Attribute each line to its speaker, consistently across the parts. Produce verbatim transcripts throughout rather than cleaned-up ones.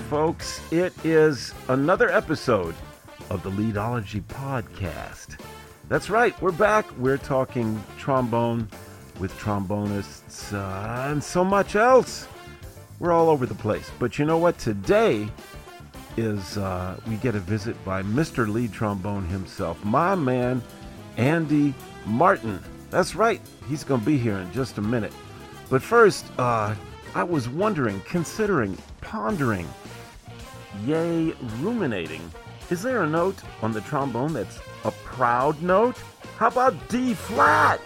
Speaker 1: folks. It is another episode of the Leadology Podcast. That's right, we're back. We're talking trombone with trombonists uh, and so much else. We're all over the place. But you know what? Today is uh, we get a visit by Mister Lead Trombone himself, my man, Andy Martin. That's right. He's going to be here in just a minute. But first, uh, I was wondering, considering, pondering, yay, ruminating. Is there a note on the trombone that's a proud note? How about D flat?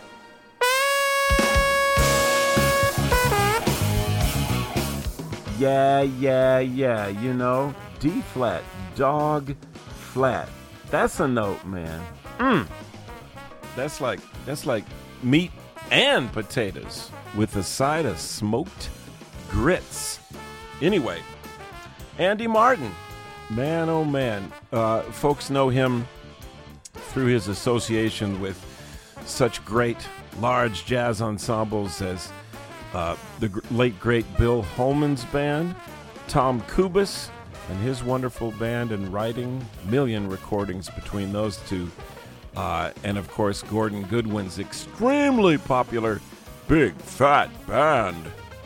Speaker 1: Yeah, yeah, yeah, you know, D flat, dog flat. That's a note, man. Mm. That's like, that's like meat and potatoes with a side of smoked grits. Anyway, Andy Martin, man, oh man. Uh, folks know him through his association with such great, large jazz ensembles as uh, the gr- late, great Bill Holman's band, Tom Kubis and his wonderful band, and writing million recordings between those two. Uh, and, of course, Gordon Goodwin's extremely popular Big Fat Band.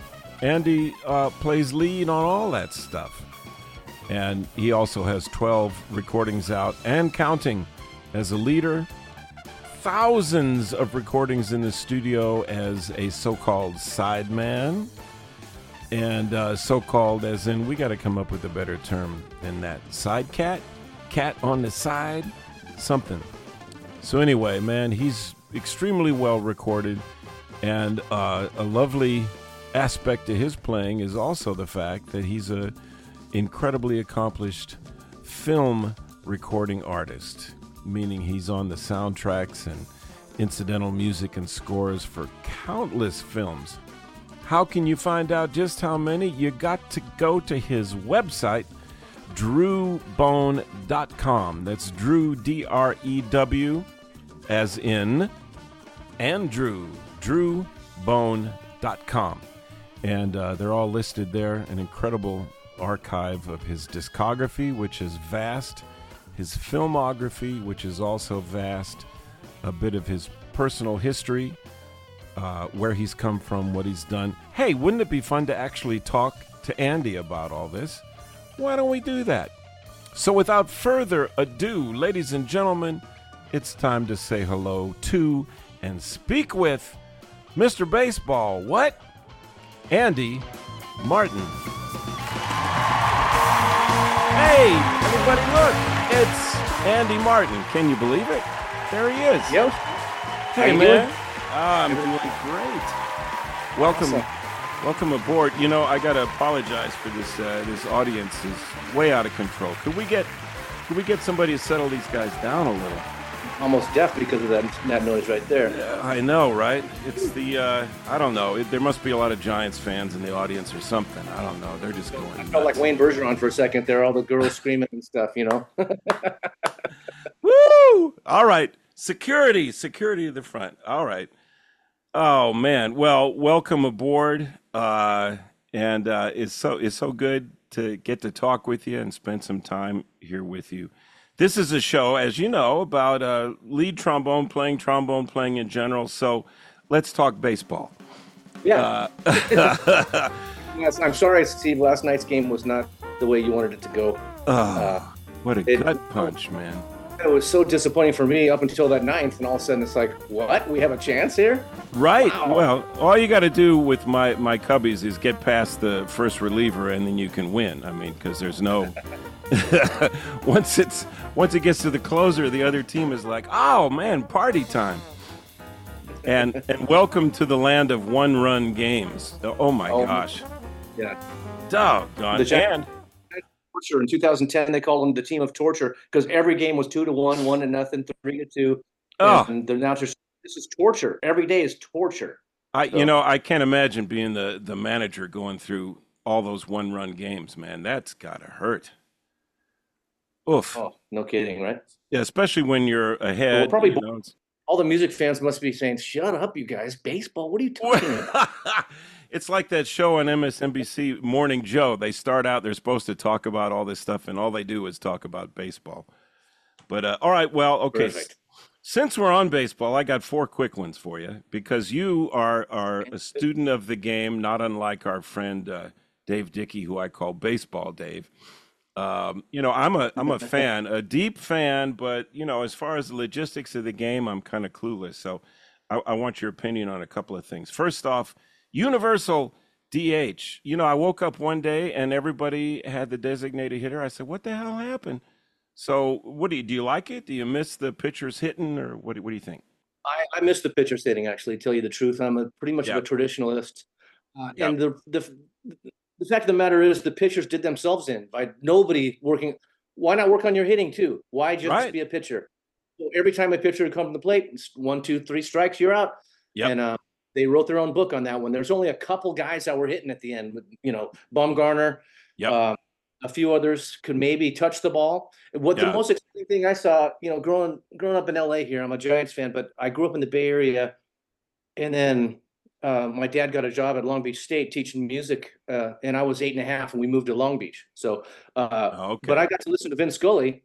Speaker 1: Andy uh, plays lead on all that stuff. And he also has twelve recordings out and counting as a leader. Thousands of recordings in the studio as a so-called sideman. And uh, so-called as in, we got to come up with a better term than that. Side cat? Cat on the side? Something. So anyway, man, he's extremely well recorded. And uh, a lovely aspect to his playing is also the fact that he's a incredibly accomplished film recording artist, meaning he's on the soundtracks and incidental music and scores for countless films. How can you find out just how many? You got to go to his website, drew bone dot com. That's Drew, D R E W, as in Andrew, drew bone dot com. And uh, they're all listed there, an incredible archive of his discography, which is vast, his filmography, which is also vast, a bit of his personal history, uh, where he's come from, what he's done. Hey, wouldn't it be fun to actually talk to Andy about all this? Why don't we do that? So without further ado, ladies and gentlemen, it's time to say hello to and speak with Mister Baseball. What? Andy Martin. Hey, everybody, look. It's Andy Martin. Can you believe it? There he is.
Speaker 2: Yo.
Speaker 1: Hey,
Speaker 2: How
Speaker 1: man.
Speaker 2: doing?
Speaker 1: Ah, I'm doing great. Welcome.
Speaker 2: Awesome.
Speaker 1: Welcome aboard. You know, I got to apologize for this. Uh, this audience is way out of control. Could we get could we get somebody to settle these guys down a little?
Speaker 2: Almost deaf because of that that noise right there.
Speaker 1: Yeah, I know, right? It's the, uh, I don't know. It, there must be a lot of Giants fans in the audience or something. I don't know. They're just going
Speaker 2: I
Speaker 1: nuts.
Speaker 2: felt like Wayne Bergeron for a second there, all the girls screaming and stuff, you know?
Speaker 1: Woo! All right. Security. Security to the front. All right. Oh, man. Well, welcome aboard. Uh, and uh, it's so it's so good to get to talk with you and spend some time here with you. This is a show, as you know, about uh, lead trombone playing, trombone playing in general. So let's talk baseball.
Speaker 2: Yeah.
Speaker 1: Uh,
Speaker 2: Yes, I'm sorry, Steve. Last night's game was not the way you wanted it to go.
Speaker 1: oh,
Speaker 2: Uh,
Speaker 1: what a
Speaker 2: it-
Speaker 1: gut punch, man.
Speaker 2: It was so disappointing for me up until that ninth, and all of a sudden it's like, what? We have a chance here?
Speaker 1: Right.
Speaker 2: Wow.
Speaker 1: Well, all you got to do with my, my Cubbies is get past the first reliever, and then you can win. I mean, because there's no once it's once it gets to the closer, the other team is like, oh man, party time. And and welcome to the land of one-run games. Oh my
Speaker 2: Oh,
Speaker 1: gosh,
Speaker 2: Yeah.
Speaker 1: doggone.
Speaker 2: The Gi-
Speaker 1: And
Speaker 2: Torture. In two thousand ten, they called them the team of torture because every game was two to one, one to nothing, three to two.
Speaker 1: oh,
Speaker 2: And the announcers, this is torture. Every day is torture.
Speaker 1: I
Speaker 2: So-
Speaker 1: you know I can't imagine being the the manager going through all those one-run games, man. That's gotta hurt. Oof.
Speaker 2: Oh, no kidding, right?
Speaker 1: Yeah, especially when you're ahead.
Speaker 2: Well, probably
Speaker 1: you know, it's-
Speaker 2: All the music fans must be saying, shut up, you guys. Baseball, what are you talking about?
Speaker 1: It's like that show on M S N B C, Morning Joe. They start out, they're supposed to talk about all this stuff, and all they do is talk about baseball. But uh, all right, well, okay.
Speaker 2: Perfect.
Speaker 1: Since we're on baseball, I got four quick ones for you because you are are a student of the game, not unlike our friend uh, Dave Dickey, who I call Baseball Dave. Um, you know, I'm a I'm a fan, a deep fan, but you know, as far as the logistics of the game, I'm kind of clueless. So, I, I want your opinion on a couple of things. First off, universal D H. You know, I woke up one day and everybody had the designated hitter. I said, "What the hell happened?" So, what do you do? You like it? Do you miss the pitchers hitting, or what? What do you think?
Speaker 2: I, I miss the pitcher hitting, actually, to tell you the truth. I'm a pretty much of a
Speaker 1: Yep.
Speaker 2: traditionalist. Uh,
Speaker 1: Yep.
Speaker 2: and the, the the fact of the matter is the pitchers did themselves in by nobody working. Why not work on your hitting too? Why just
Speaker 1: Right.
Speaker 2: be a pitcher? So every time a pitcher would come from the plate, it's one, two, three strikes, you're out.
Speaker 1: Yep.
Speaker 2: And uh, they wrote their own book on that one. There's only a couple guys that were hitting at the end. with, You know, Baumgartner,
Speaker 1: Yep.
Speaker 2: uh, a few others could maybe touch the ball. What the
Speaker 1: Yeah.
Speaker 2: most exciting thing I saw, you know, growing growing up in L A here, I'm a Giants fan, but I grew up in the Bay Area, and then uh, my dad got a job at Long Beach State teaching music, uh, and I was eight and a half, and we moved to Long Beach. So, uh,
Speaker 1: Okay.
Speaker 2: but I got to listen to Vince Scully.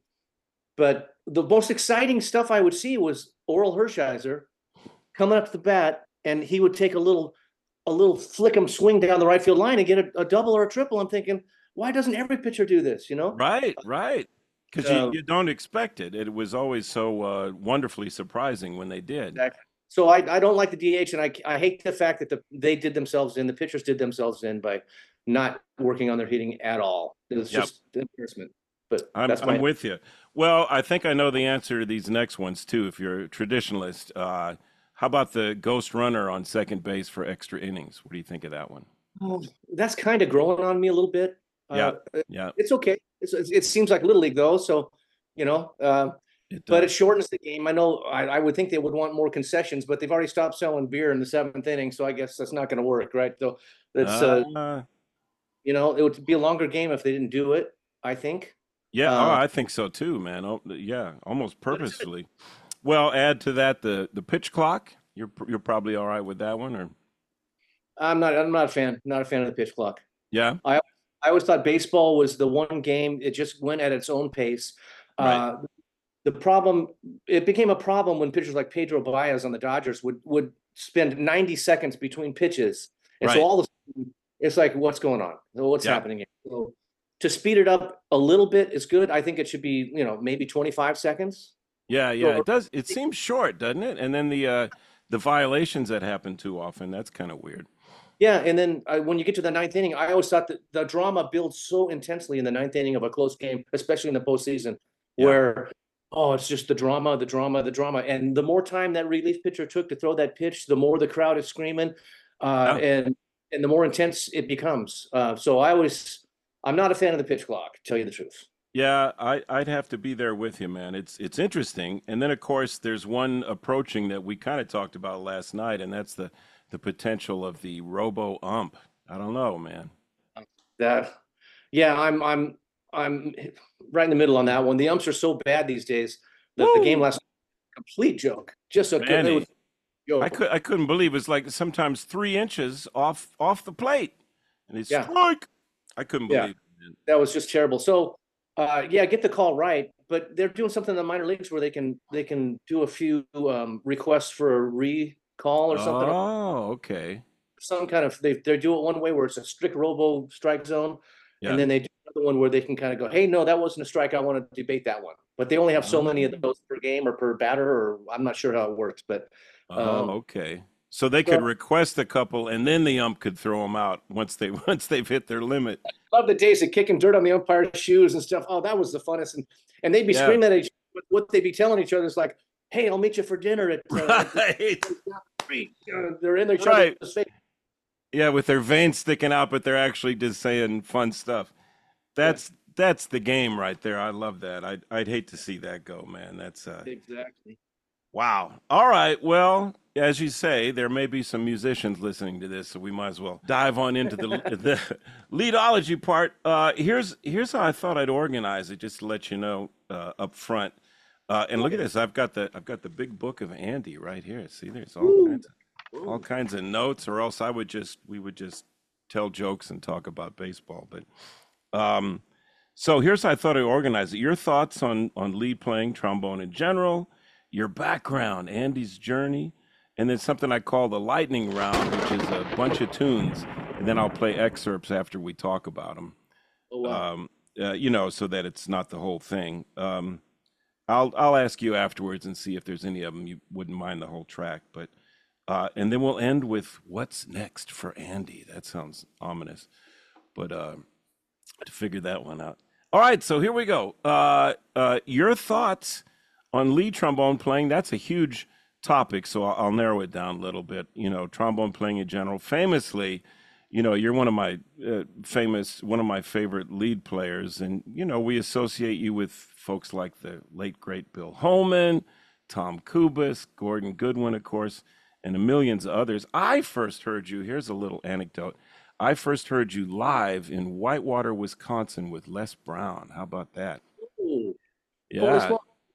Speaker 2: But the most exciting stuff I would see was Oral Hershiser coming up to the bat, and he would take a little, a little flick 'em swing down the right field line and get a, a double or a triple. I'm thinking, why doesn't every pitcher do this? You know?
Speaker 1: Right. Right. Because
Speaker 2: Um,
Speaker 1: you, you don't expect it. It was always so uh, wonderfully surprising when they did.
Speaker 2: Exactly. So I, I don't like the D H, and I I hate the fact that the they did themselves in, the pitchers did themselves in by not working on their hitting at all. It was
Speaker 1: Yep.
Speaker 2: just an embarrassment. But
Speaker 1: I'm,
Speaker 2: that's my
Speaker 1: I'm with you. Well, I think I know the answer to these next ones too. If you're a traditionalist, uh, how about the ghost runner on second base for extra innings? What do you think of that one?
Speaker 2: Oh, that's kind of growing on me a little bit.
Speaker 1: Yeah.
Speaker 2: Uh,
Speaker 1: Yeah,
Speaker 2: it's okay. It's, it's, it seems like Little League though, so you know. Uh,
Speaker 1: it
Speaker 2: but it
Speaker 1: does.
Speaker 2: shortens the game. I know. I, I would think they would want more concessions, but they've already stopped selling beer in the seventh inning, so I guess that's not going to work, right? So that's uh,
Speaker 1: Uh,
Speaker 2: you know, it would be a longer game if they didn't do it. I think.
Speaker 1: yeah. Oh,
Speaker 2: Uh,
Speaker 1: I think so too, man. Oh, yeah, almost
Speaker 2: but it's good.
Speaker 1: purposefully. Well, add to that the the pitch clock. You're pr- you're probably all right with that one, or
Speaker 2: I'm not. I'm not a fan. Not a fan of the pitch clock.
Speaker 1: yeah,
Speaker 2: I I always thought baseball was the one game. It just went at its own pace.
Speaker 1: right,
Speaker 2: Uh, the problem, it became a problem when pitchers like Pedro Baez on the Dodgers would would spend ninety seconds between pitches, and so
Speaker 1: right.
Speaker 2: all of a sudden, it's like, what's going on? What's
Speaker 1: Yeah,
Speaker 2: happening here? So to speed it up a little bit is good. I think it should be, you know, maybe twenty-five seconds.
Speaker 1: yeah, yeah.
Speaker 2: So
Speaker 1: It does. It seems short, doesn't it? And then the uh, the violations that happen too often. That's kind of weird.
Speaker 2: yeah, and then uh, when you get to the ninth inning, I always thought that the drama builds so intensely in the ninth inning of a close game, especially in the postseason,
Speaker 1: Yeah,
Speaker 2: where oh, it's just the drama, the drama, the drama, and the more time that relief pitcher took to throw that pitch, the more the crowd is screaming, uh,
Speaker 1: yeah,
Speaker 2: and and the more intense it becomes. Uh, so I always, I'm not a fan of the pitch clock, to tell you the truth.
Speaker 1: yeah. I I'd have to be there with you, man. It's it's interesting. And then of course there's one approaching that we kind of talked about last night, and that's the the potential of the robo ump. I don't know, man.
Speaker 2: That, yeah, I'm I'm I'm right in the middle on that one. The umps are so bad these days. The the game
Speaker 1: Woo,
Speaker 2: last complete joke. Just a it was
Speaker 1: Manny.
Speaker 2: a
Speaker 1: I
Speaker 2: joke.
Speaker 1: could I couldn't believe it's like sometimes three inches off off the plate, and it's
Speaker 2: Yeah,
Speaker 1: strike. I couldn't
Speaker 2: yeah,
Speaker 1: believe it, man.
Speaker 2: that was just terrible. So, uh, yeah, get the call right, but they're doing something in the minor leagues where they can they can do a few um, requests for a recall or something.
Speaker 1: Oh, okay.
Speaker 2: Some kind of they they do it one way where it's a strict robo strike zone, and
Speaker 1: Yeah.
Speaker 2: then they do another one where they can kind of go, hey, no, that wasn't a strike. I want to debate that one. But they only have so many of
Speaker 1: Oh,
Speaker 2: those per game or per batter, or I'm not sure how it works. But
Speaker 1: oh,
Speaker 2: um,
Speaker 1: okay. So they could
Speaker 2: so
Speaker 1: request a couple, and then the ump could throw them out once they once they've hit their limit.
Speaker 2: love the days of kicking dirt on the umpire's shoes and stuff. Oh, that was the funnest. And and they'd be
Speaker 1: Yeah.
Speaker 2: screaming at each other. What they'd be telling each other is like, hey, I'll meet you for dinner at, uh, at the
Speaker 1: Right.
Speaker 2: street. Uh, they're in each
Speaker 1: Right.
Speaker 2: other's face.
Speaker 1: Yeah, with their veins sticking out, but they're actually just saying fun stuff.
Speaker 2: Yeah,
Speaker 1: That's that's the game right there. I love that. I'd I'd hate to see that go, man. That's uh
Speaker 2: exactly.
Speaker 1: wow. All right. Well, as you say, there may be some musicians listening to this, so we might as well dive on into the the leadology part. Uh, here's here's how I thought I'd organize it, just to let you know uh, up front. Uh, and look at
Speaker 2: Okay.
Speaker 1: this. I've got the I've got the big book of Andy right here. See, there's all
Speaker 2: Woo.
Speaker 1: kinds of all kinds of notes, or else I would just we would just tell jokes and talk about baseball. But um, so here's how I thought I'd organize it. Your thoughts on on lead playing trombone in general, your background, Andy's journey, and then something I call the lightning round, which is a bunch of tunes, and then I'll play excerpts after we talk about them.
Speaker 2: Oh wow.
Speaker 1: Um, uh, you know, so that it's not the whole thing. Um, I'll I'll ask you afterwards and see if there's any of them you wouldn't mind the whole track, but uh, and then we'll end with what's next for Andy. That sounds ominous, but uh, to figure that one out. All right, so here we go. Uh, uh, your thoughts on lead trombone playing? That's a huge topic, so I'll, I'll narrow it down a little bit. You know, trombone playing in general. Famously, you know, you're one of my uh, famous, one of my favorite lead players, and you know, we associate you with folks like the late great Bill Holman, Tom Kubis, Gordon Goodwin, of course, and the millions of others. I first heard you. Here's a little anecdote. I first heard you live in Whitewater, Wisconsin, with Les Brown. How about that?
Speaker 2: Ooh.
Speaker 1: Yeah,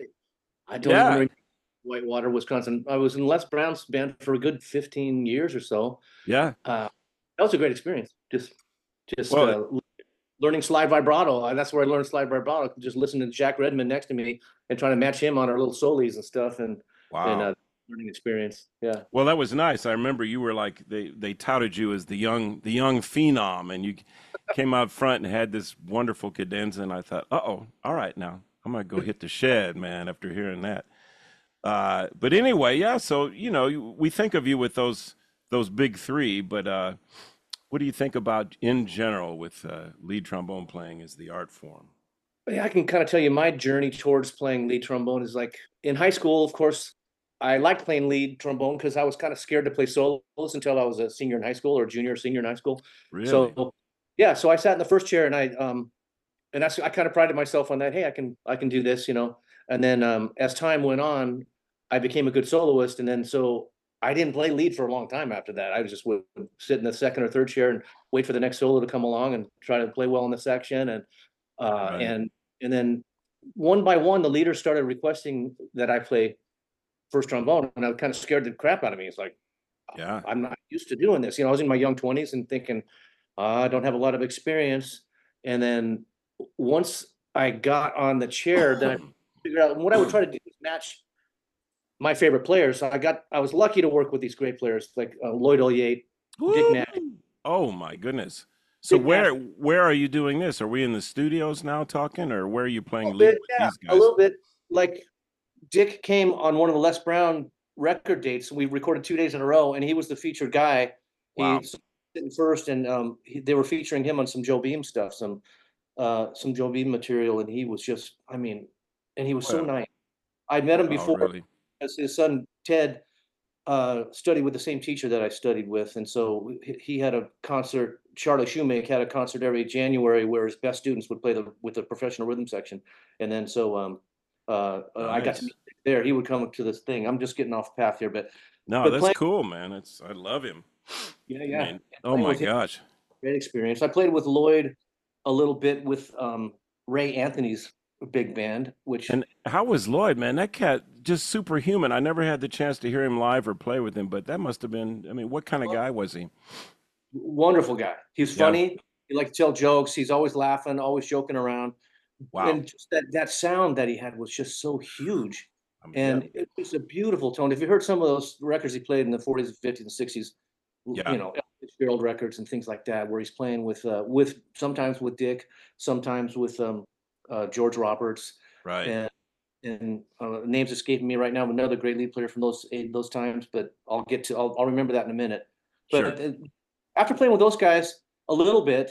Speaker 2: I don't even
Speaker 1: yeah,
Speaker 2: remember Whitewater, Wisconsin. I was in Les Brown's band for a good fifteen years or so.
Speaker 1: yeah.
Speaker 2: Uh, that was a great experience. Just, just
Speaker 1: Well,
Speaker 2: uh, learning slide vibrato. Uh, That's where I learned slide vibrato. Just listening to Jack Redmond next to me and trying to match him on our little solis and stuff, and and
Speaker 1: wow.
Speaker 2: uh, learning experience. Yeah.
Speaker 1: Well, that was nice. I remember you were like they they touted you as the young the young phenom, and you came out front and had this wonderful cadenza, and I thought, uh oh, all right, now I'm gonna go hit the shed, man. After hearing that, uh, but anyway, yeah. So you know, we think of you with those those big three, but uh, what do you think about in general with uh, lead trombone playing as the art form?
Speaker 2: Yeah, I can kind of tell you my journey towards playing lead trombone is like in high school, of course, I liked playing lead trombone because I was kind of scared to play solos until I was a senior in high school or junior or senior in high school.
Speaker 1: Really?
Speaker 2: So yeah, so I sat in the first chair and I um and that's I kind of prided myself on that. Hey, I can I can do this, you know. And then um as time went on, I became a good soloist, and then so I didn't play lead for a long time after that. I was just would sit in the second or third chair and wait for the next solo to come along and try to play well in the section and uh
Speaker 1: Right.
Speaker 2: and and then one by one the leaders started requesting that I play first trombone, and I kind of scared the crap out of me. It's like
Speaker 1: Yeah.
Speaker 2: I'm not used to doing this. You know, I was in my young twenties and thinking uh, I don't have a lot of experience. And then once I got on the chair, then I figured out what I would try to do is match my favorite players. So I got I was lucky to work with these great players like uh, Lloyd Olyate, Dick
Speaker 1: Woo!
Speaker 2: Nash.
Speaker 1: Oh my goodness. So
Speaker 2: Dick Nash
Speaker 1: where where are you doing this? Are we in the studios now talking, or where are you
Speaker 2: a
Speaker 1: playing
Speaker 2: little
Speaker 1: lead
Speaker 2: bit,
Speaker 1: with
Speaker 2: yeah,
Speaker 1: these
Speaker 2: a
Speaker 1: guys?
Speaker 2: little bit. Like Dick came on one of the Les Brown record dates. We recorded two days in a row, and he was the featured guy.
Speaker 1: Wow.
Speaker 2: He's sitting first, and um, he, they were featuring him on some Joe Beam stuff, some uh, some Joe Beam material, and he was just, I mean, and he was so
Speaker 1: Well,
Speaker 2: nice. I'd met him
Speaker 1: wow,
Speaker 2: before
Speaker 1: really?
Speaker 2: as his son Ted uh, studied with the same teacher that I studied with, and so he, he had a concert. Charlie Shoemake had a concert every January where his best students would play the with the professional rhythm section, and then so um, uh, uh, I got to
Speaker 1: Nice.
Speaker 2: meet Dick there. He would come to this thing. I'm just getting off path here, but
Speaker 1: No,
Speaker 2: but
Speaker 1: that's
Speaker 2: playing,
Speaker 1: cool, man. It's I love him.
Speaker 2: yeah,
Speaker 1: I
Speaker 2: yeah,
Speaker 1: mean,
Speaker 2: and
Speaker 1: oh
Speaker 2: playing
Speaker 1: my
Speaker 2: with him,
Speaker 1: gosh.
Speaker 2: great experience. I played with Lloyd a little bit with um, Ray Anthony's big band, which
Speaker 1: And how was Lloyd, man? That cat just superhuman. I never had the chance to hear him live or play with him, but that must have been, I mean, what kind of guy was he?
Speaker 2: wonderful guy. He's
Speaker 1: Yeah.
Speaker 2: funny. He liked to tell jokes. He's always laughing, always joking around.
Speaker 1: Wow.
Speaker 2: And just that that sound that he had was just so huge.
Speaker 1: Um, yeah.
Speaker 2: And it was a beautiful tone. If you heard some of those records he played in the forties and fifties and sixties,
Speaker 1: Yeah.
Speaker 2: you know, Ella Fitzgerald records and things like that, where he's playing with uh, with sometimes with Dick, sometimes with um, uh, George Roberts,
Speaker 1: Right.
Speaker 2: and and uh, names escaping me right now. Another great lead player from those eh, those times, but I'll get to I'll, I'll remember that in a minute.
Speaker 1: Sure.
Speaker 2: But uh, after playing with those guys a little bit,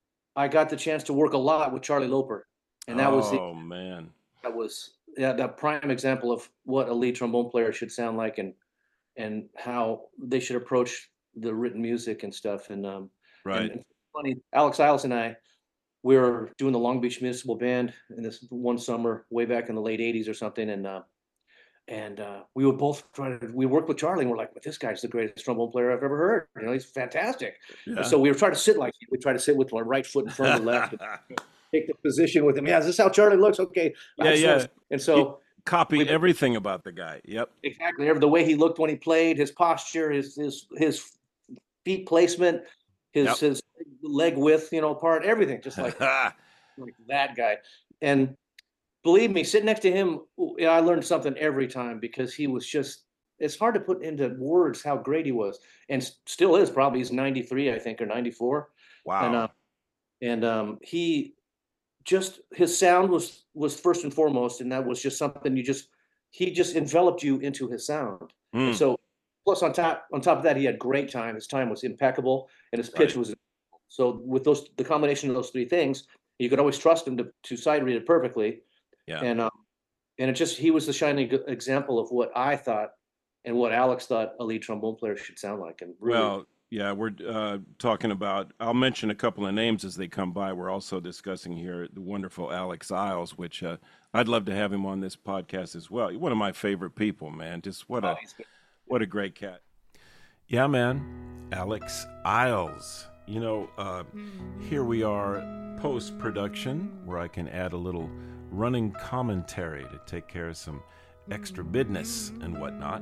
Speaker 2: I got the chance to work a lot with Charlie Loper, and that was the
Speaker 1: Oh man.
Speaker 2: that was yeah that prime example of what a lead trombone player should sound like, and and how they should approach the written music and stuff. And um and,
Speaker 1: Right.
Speaker 2: and funny, Alex Isles and I, we were doing the Long Beach Municipal Band in this one summer way back in the late eighties or something, and uh, and uh, we would both try to we worked with Charlie, and we're like, but this guy's the greatest trombone player I've ever heard. You know, he's fantastic. And
Speaker 1: Yeah.
Speaker 2: so we were trying to sit like we try to sit with our right foot in front of the left, and take the position with him. Yeah, is this how Charlie looks? Okay,
Speaker 1: Yeah,
Speaker 2: excellent.
Speaker 1: yeah.
Speaker 2: And
Speaker 1: You,
Speaker 2: so
Speaker 1: copy
Speaker 2: with
Speaker 1: everything about the guy. Yep.
Speaker 2: exactly the way he looked when he played, his posture, his his his feet placement, his
Speaker 1: Yep.
Speaker 2: his leg width, you know, part, everything, just like like that guy. And believe me, sitting next to him, I learned something every time because he was just, it's hard to put into words how great he was, and still is. Probably he's ninety-three, I think, or ninety-four.
Speaker 1: Wow.
Speaker 2: And uh, and um, he just, his sound was was first and foremost, and that was just something you just, he just enveloped you into his sound. Mm. And so, plus on top on top of that, he had great time. His time was impeccable, and his pitch right. was. So with those, the combination of those three things, you could always trust him to to sight read it perfectly.
Speaker 1: Yeah.
Speaker 2: And um, and it just, he was the shining example of what I thought and what Alex thought a lead trombone player should sound like. And really,
Speaker 1: well, yeah, we're uh, talking about, I'll mention a couple of names as they come by. We're also discussing here the wonderful Alex Isles, which uh, I'd love to have him on this podcast as well. One of my favorite people, man. Just what a, oh, what a great cat. Yeah, man. Alex Isles. You know, uh, here we are post-production where I can add a little running commentary to take care of some extra business and whatnot.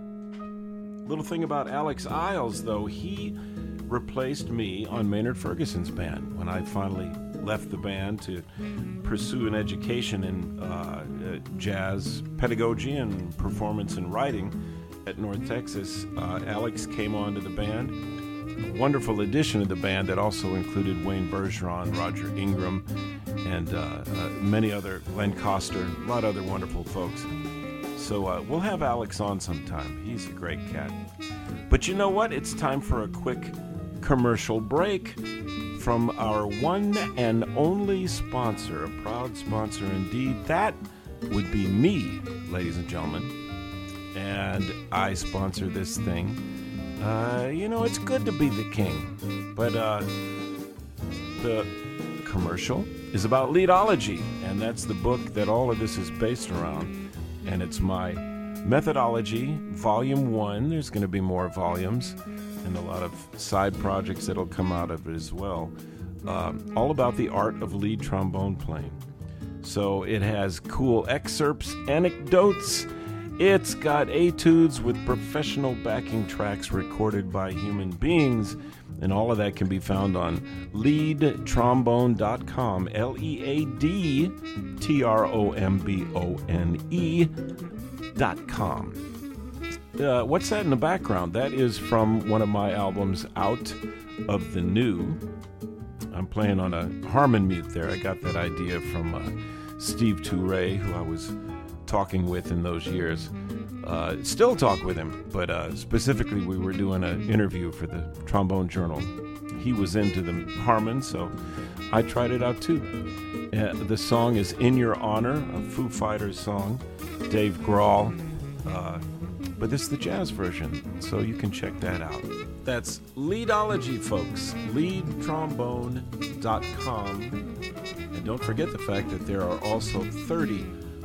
Speaker 1: Little thing about Alex Isles, though, he replaced me on Maynard Ferguson's band when I finally left the band to pursue an education in uh, uh, jazz pedagogy and performance and writing at North Texas. Uh, Alex came on to the band. A wonderful addition to the band that also included Wayne Bergeron, Roger Ingram, and uh, uh, many other, Glenn Coster, a lot of other wonderful folks. So uh, we'll have Alex on sometime. He's a great cat. But you know what? It's time for a quick commercial break from our one and only sponsor, a proud sponsor indeed. That would be me, ladies and gentlemen. And I sponsor this thing. Uh, you know, it's good to be the king, but uh, the commercial is about leadology, and that's the book that all of this is based around, and it's my methodology, volume one. There's going to be more volumes and a lot of side projects that'll come out of it as well, um, all about the art of lead trombone playing. So it has cool excerpts, anecdotes. It's got etudes with professional backing tracks recorded by human beings, and all of that can be found on lead trombone dot com, L E A D T R O M B O N E dot com. Uh, what's that in the background? That is from one of my albums, Out of the New. I'm playing on a Harmon mute there. I got that idea from uh, Steve Toure, who I was talking with in those years. Uh, still talk with him, but uh, specifically we were doing an interview for the Trombone Journal. He was into the Harmon, so I tried it out too. Uh, the song is In Your Honor, a Foo Fighters song, Dave Grohl, uh, but this is the jazz version, so you can check that out. That's Leadology, folks, lead trombone dot com. And don't forget the fact that there are also thirty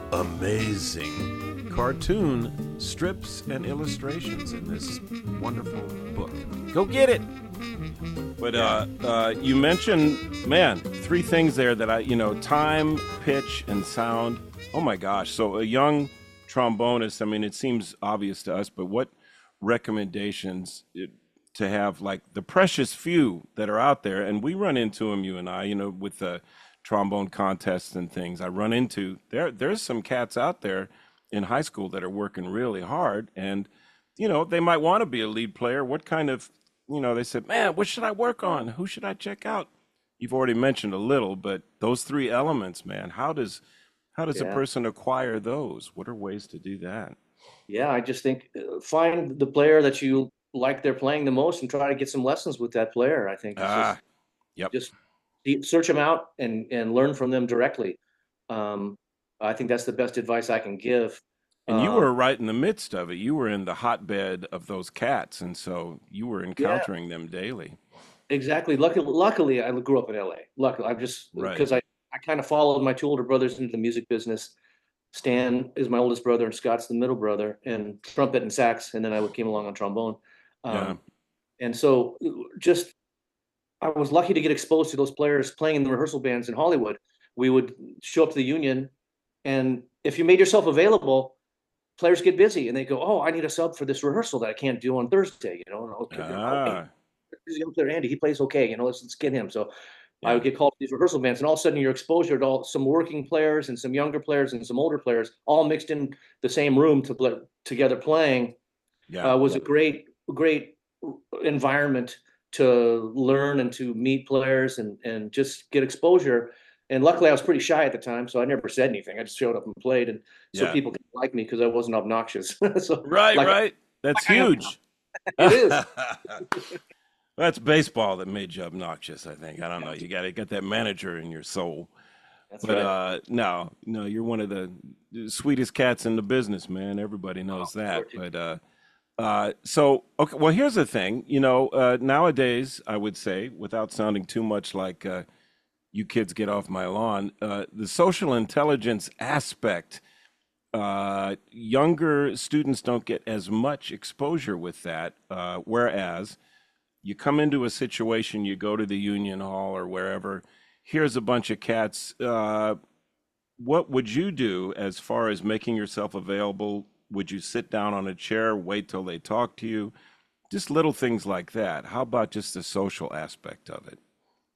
Speaker 1: amazing cartoon strips and illustrations in this wonderful book. Go get it. But uh, uh, you mentioned, man, three things there that I, you know, time, pitch, and sound. Oh my gosh. So a young trombonist, I mean, it seems obvious to us, but what recommendations it, to have, like the precious few that are out there, and we run into them, you and I, you know, with the trombone contests and things. I run into there. There's some cats out there in high school that are working really hard, and you know they might want to be a lead player. What kind of, you know, they said, man, what should I work on? Who should I check out? You've already mentioned a little, but those three elements, man, how does how does yeah. a person acquire those? What are ways to do that?
Speaker 2: Yeah, I just think uh, find the player that you like they're playing the most and try to get some lessons with that player. I think it's
Speaker 1: ah,
Speaker 2: just,
Speaker 1: yep.
Speaker 2: just search them out and and learn from them directly. Um, I think that's the best advice I can give.
Speaker 1: And you um, were right in the midst of it. You were in the hotbed of those cats, and so you were encountering yeah, them daily.
Speaker 2: Exactly. Luckily, luckily, I grew up in L A. Luckily, I'm just because right. I, I kind of followed my two older brothers into the music business. Stan is my oldest brother, and Scott's the middle brother, and trumpet and sax, and then I came along on trombone. Um, yeah. And so just I was lucky to get exposed to those players playing in the rehearsal bands in Hollywood. We would show up to the Union, and if you made yourself available, players get busy and they go, "Oh, I need a sub for this rehearsal that I can't do on Thursday." You know, and okay, oh, hey,
Speaker 1: Ah,
Speaker 2: there's a young player Andy, he plays okay. You know, let's let's get him. So I would
Speaker 1: yeah,
Speaker 2: get called to these rehearsal bands, and all of a sudden your exposure to all some working players and some younger players and some older players all mixed in the same room to play, together playing
Speaker 1: yeah.
Speaker 2: uh, was a great great environment to learn and to meet players and and just get exposure. And luckily, I was pretty shy at the time, so I never said anything. I just showed up and played, and so
Speaker 1: Yeah.
Speaker 2: people could like me because I wasn't obnoxious. So,
Speaker 1: Right,
Speaker 2: like,
Speaker 1: right. That's
Speaker 2: like I am now.
Speaker 1: huge.
Speaker 2: It is.
Speaker 1: That's baseball that made you obnoxious, I think. I don't know. You got to get that manager in your soul.
Speaker 2: That's
Speaker 1: But
Speaker 2: right.
Speaker 1: uh no, no, you're one of the sweetest cats in the business, man. Everybody
Speaker 2: Oh,
Speaker 1: knows
Speaker 2: sure.
Speaker 1: that. But uh uh so okay, well here's the thing, you know, uh nowadays I would say, without sounding too much like uh you kids get off my lawn, uh the social intelligence aspect, uh younger students don't get as much exposure with that, uh whereas you come into a situation, you go to the union hall or wherever, here's a bunch of cats. Uh, what would you do as far as making yourself available? Would you sit down on a chair, wait till they talk to you? Just little things like that. How about just the social aspect of it,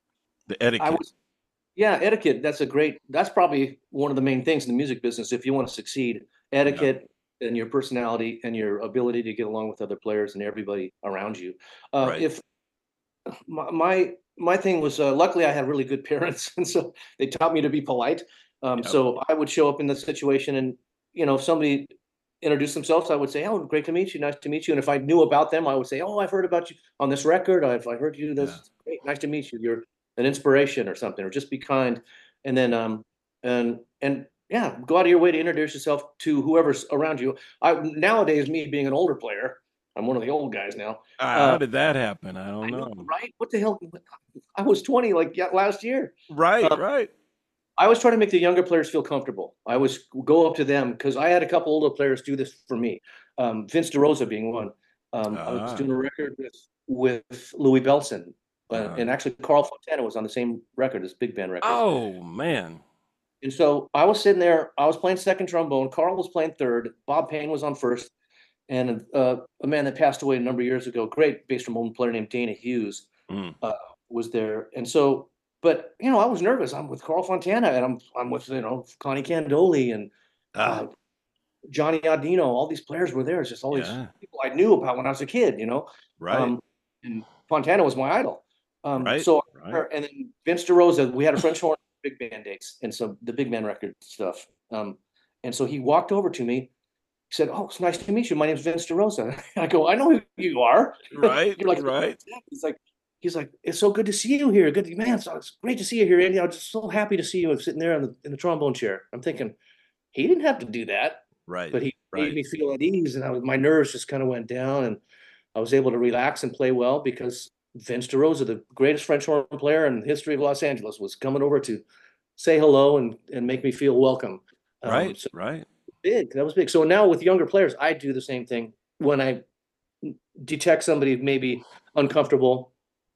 Speaker 1: the
Speaker 2: I
Speaker 1: etiquette?
Speaker 2: was, yeah, etiquette. That's a great, that's probably one of the main things in the music business. If you want to succeed,
Speaker 1: Yeah,
Speaker 2: etiquette and your personality and your ability to get along with other players and everybody around you. Uh,
Speaker 1: right.
Speaker 2: if my, my, my thing was, uh, luckily I had really good parents. And so they taught me to be polite. Um,
Speaker 1: Yep.
Speaker 2: so I would show up in the situation and, you know, if somebody introduced themselves, I would say, "Oh, great to meet you. Nice to meet you." And if I knew about them, I would say, "Oh, I've heard about you on this record. I've I heard you do
Speaker 1: Yeah.
Speaker 2: this. Great, nice to meet you. You're an inspiration or something, or just be kind." And then um and and yeah, go out of your way to introduce yourself to whoever's around you. I nowadays, me being an older player, I'm one of the old guys now.
Speaker 1: Ah,
Speaker 2: Uh
Speaker 1: how did that happen? I don't
Speaker 2: I know,
Speaker 1: know.
Speaker 2: right? What the hell? I was twenty like yeah, last year.
Speaker 1: Right,
Speaker 2: Uh,
Speaker 1: right.
Speaker 2: I was trying to make the younger players feel comfortable. I was go up to them because I had a couple older players do this for me. Um, Vince DeRosa being one. Um, I was
Speaker 1: Ah,
Speaker 2: doing a record with with Louis Bellson, uh,
Speaker 1: uh,
Speaker 2: and actually Carl Fontana was on the same record, this big band record.
Speaker 1: oh man.
Speaker 2: And so I was sitting there. I was playing second trombone. Carl was playing third. Bob Payne was on first, and uh, a man that passed away a number of years ago, great bass trombone player named Dana Hughes,
Speaker 1: Mm.
Speaker 2: uh, was there. And so, but you know, I was nervous. I'm with Carl Fontana, and I'm I'm with you know Connie Candoli and
Speaker 1: Ah,
Speaker 2: uh, Johnny Audino. All these players were there. It's just all these
Speaker 1: yeah.
Speaker 2: people I knew about when I was a kid. You know,
Speaker 1: Right,
Speaker 2: um, and Fontana was my idol. Um,
Speaker 1: right,
Speaker 2: so
Speaker 1: right.
Speaker 2: and then Vince DeRosa, we had a French horn big band dates, and so the big band record stuff. Um, and so he walked over to me. He said, "Oh, it's nice to meet you. My name's Vince DeRosa." I go, "I know who you are."
Speaker 1: Right,
Speaker 2: You're like,
Speaker 1: right.
Speaker 2: he's like, he's like, "It's so good to see you here. Good man, so it's great to see you here, Andy. I'm just so happy to see you. I'm sitting there in the in the trombone chair." I'm thinking, he didn't have to do that,
Speaker 1: Right,
Speaker 2: but he made
Speaker 1: right.
Speaker 2: me feel at ease, and I was, my nerves just kind of went down, and I was able to relax and play well because Vince DeRosa, the greatest French horn player in the history of Los Angeles, was coming over to say hello and and make me feel welcome. Um,
Speaker 1: Right,
Speaker 2: so
Speaker 1: right.
Speaker 2: big, that was big. So now with younger players, I do the same thing when I detect somebody maybe uncomfortable,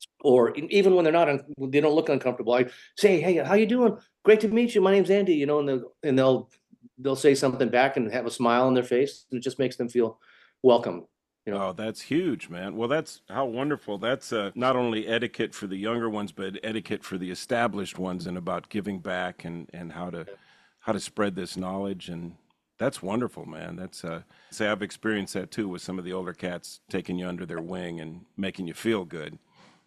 Speaker 2: or e- even when they're not, un- they don't look uncomfortable. I say, "Hey, how you doing? Great to meet you. My name's Andy." You know, and they'll and they'll they'll say something back and have a smile on their face, and it just makes them feel welcome. You know.
Speaker 1: Oh, that's huge, man. Well, that's how wonderful. That's uh, not only etiquette for the younger ones, but etiquette for the established ones, and about giving back and and how to how to spread this knowledge. And that's wonderful, man. That's uh, say I've experienced that too with some of the older cats taking you under their wing and making you feel good.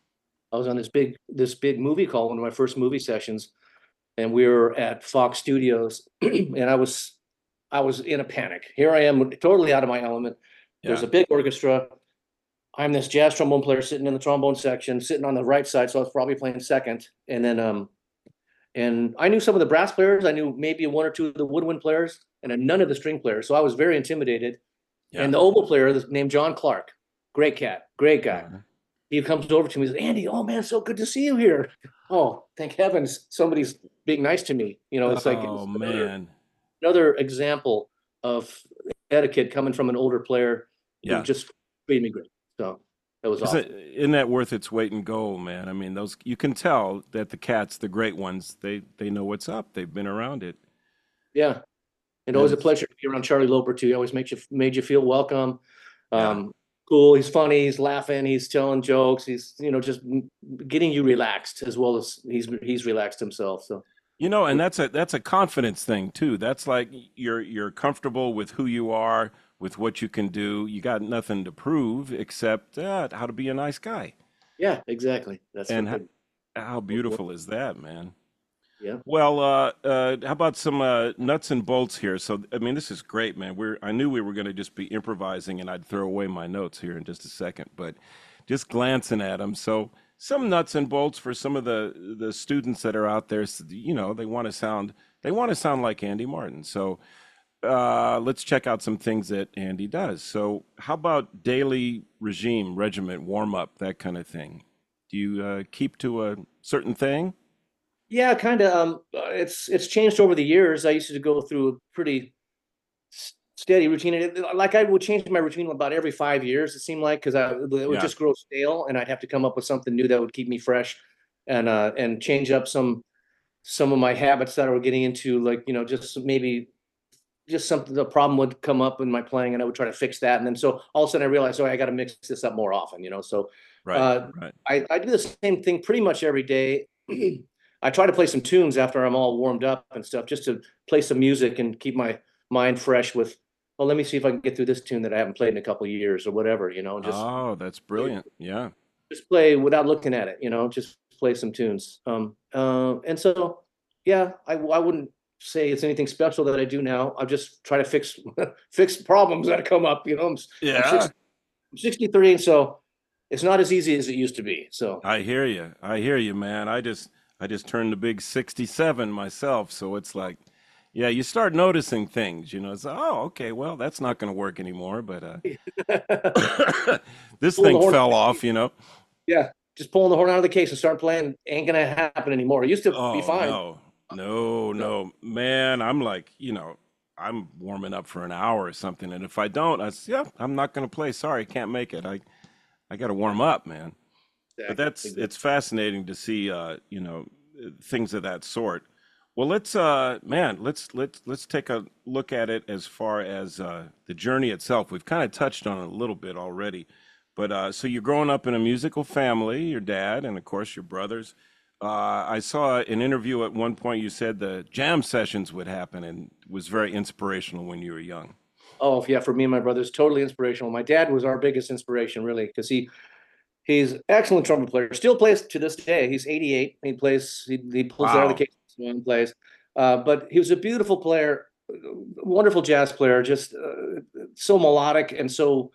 Speaker 2: I was on this big this big movie call, one of my first movie sessions, and we were at Fox Studios, and I was I was in a panic. Here I am, totally out of my element. There's
Speaker 1: Yeah,
Speaker 2: a big orchestra. I'm this jazz trombone player sitting in the trombone section, sitting on the right side, so I was probably playing second. And then um and I knew some of the brass players, I knew maybe one or two of the woodwind players, and then none of the string players. So I was very intimidated.
Speaker 1: yeah.
Speaker 2: And the oboe player named John Clark, great cat, great guy.
Speaker 1: Uh,
Speaker 2: He comes over to me and says, "Andy, oh man, so good to see you here." Oh, thank heavens, somebody's being nice to me. You know, it's like
Speaker 1: oh
Speaker 2: it's another
Speaker 1: man,
Speaker 2: another example of etiquette coming from an older player who
Speaker 1: yeah.
Speaker 2: just treated me great. So that was
Speaker 1: Isn't
Speaker 2: awesome.
Speaker 1: isn't that worth its weight in gold, man? I mean, those you can tell that the cats, the great ones, they they know what's up. They've been around it.
Speaker 2: Yeah. And
Speaker 1: That
Speaker 2: always a
Speaker 1: is,
Speaker 2: pleasure to be around Charlie Loper too. He always makes you made you feel welcome.
Speaker 1: yeah.
Speaker 2: Um, cool. He's funny. He's laughing. He's telling jokes. He's you know just getting you relaxed as well as he's he's relaxed himself. So
Speaker 1: You know, and that's a that's a confidence thing too. That's like you're you're comfortable with who you are, with what you can do. You got nothing to prove except uh, how to be a nice guy.
Speaker 2: yeah, exactly. That's
Speaker 1: And
Speaker 2: what
Speaker 1: how,
Speaker 2: the
Speaker 1: how beautiful is that, man?
Speaker 2: yeah.
Speaker 1: Well, uh, uh, how about some uh, nuts and bolts here? So, I mean, this is great, man. We're I knew we were going to just be improvising, and I'd throw away my notes here in just a second, but just glancing at them. So, some nuts and bolts for some of the the students that are out there. s- You know, they want to sound they want to sound like Andy Martin. So, uh, let's check out some things that Andy does. So, how about daily regime, regiment, warm up, that kind of thing? Do you uh, keep to a certain thing?
Speaker 2: Yeah, kind of. Um, uh, it's it's changed over the years. I used to go through a pretty s- steady routine, and it, like I would change my routine about every five years. It seemed like because I it would
Speaker 1: Yeah.
Speaker 2: just grow stale, and I'd have to come up with something new that would keep me fresh, and uh, and change up some some of my habits that I were getting into, like you know, just maybe just something the problem would come up in my playing, and I would try to fix that, and then so all of a sudden I realized, oh, I got to mix this up more often, you know. So
Speaker 1: Right.
Speaker 2: uh,
Speaker 1: Right.
Speaker 2: I I do the same thing pretty much every day. I try to play some tunes after I'm all warmed up and stuff, just to play some music and keep my mind fresh with. Well, let me see if I can get through this tune that I haven't played in a couple of years or whatever, you know. Just
Speaker 1: Oh, that's brilliant. Yeah.
Speaker 2: just play without looking at it, you know. Just play some tunes. Um, uh, and so yeah, I I wouldn't say it's anything special that I do now. I just try to fix fix problems that come up. You know, I'm I'm
Speaker 1: Yeah.
Speaker 2: six, I'm sixty-three, and so it's not as easy as it used to be. So
Speaker 1: I hear you. I hear you, man. I just I just turned the big sixty-seven myself, so it's like, yeah, you start noticing things, you know. It's oh, okay, well, that's not going to work anymore, but uh this
Speaker 2: pulling the
Speaker 1: thing
Speaker 2: horn,
Speaker 1: fell off, you know.
Speaker 2: yeah, just pulling the horn out of the case and start playing ain't gonna happen anymore. It used to be
Speaker 1: Oh,
Speaker 2: fine.
Speaker 1: no. No,
Speaker 2: So
Speaker 1: no. Man, I'm like, you know, I'm warming up for an hour or something, and if I don't, I s- yeah, I'm not going to play. Sorry, can't make it. I I got to warm up, man. But
Speaker 2: exactly,
Speaker 1: that's
Speaker 2: exactly.
Speaker 1: it's fascinating to see uh, you know, uh, things of that sort. Well, let's uh man, let's let's let's take a look at it as far as uh the journey itself. We've kind of touched on it a little bit already. But uh so you're growing up in a musical family, your dad and of course your brothers. Uh I saw an interview at one point you said the jam sessions would happen and was very inspirational when you were young.
Speaker 2: Oh yeah, for me and my brothers, totally inspirational. My dad was our biggest inspiration, really, because he he's excellent trumpet player. Still plays to this day. He's eighty-eight. He plays. He, he pulls it out of the
Speaker 1: Wow.
Speaker 2: case and plays. Uh, but he was a beautiful player, wonderful jazz player. Just uh, so melodic and so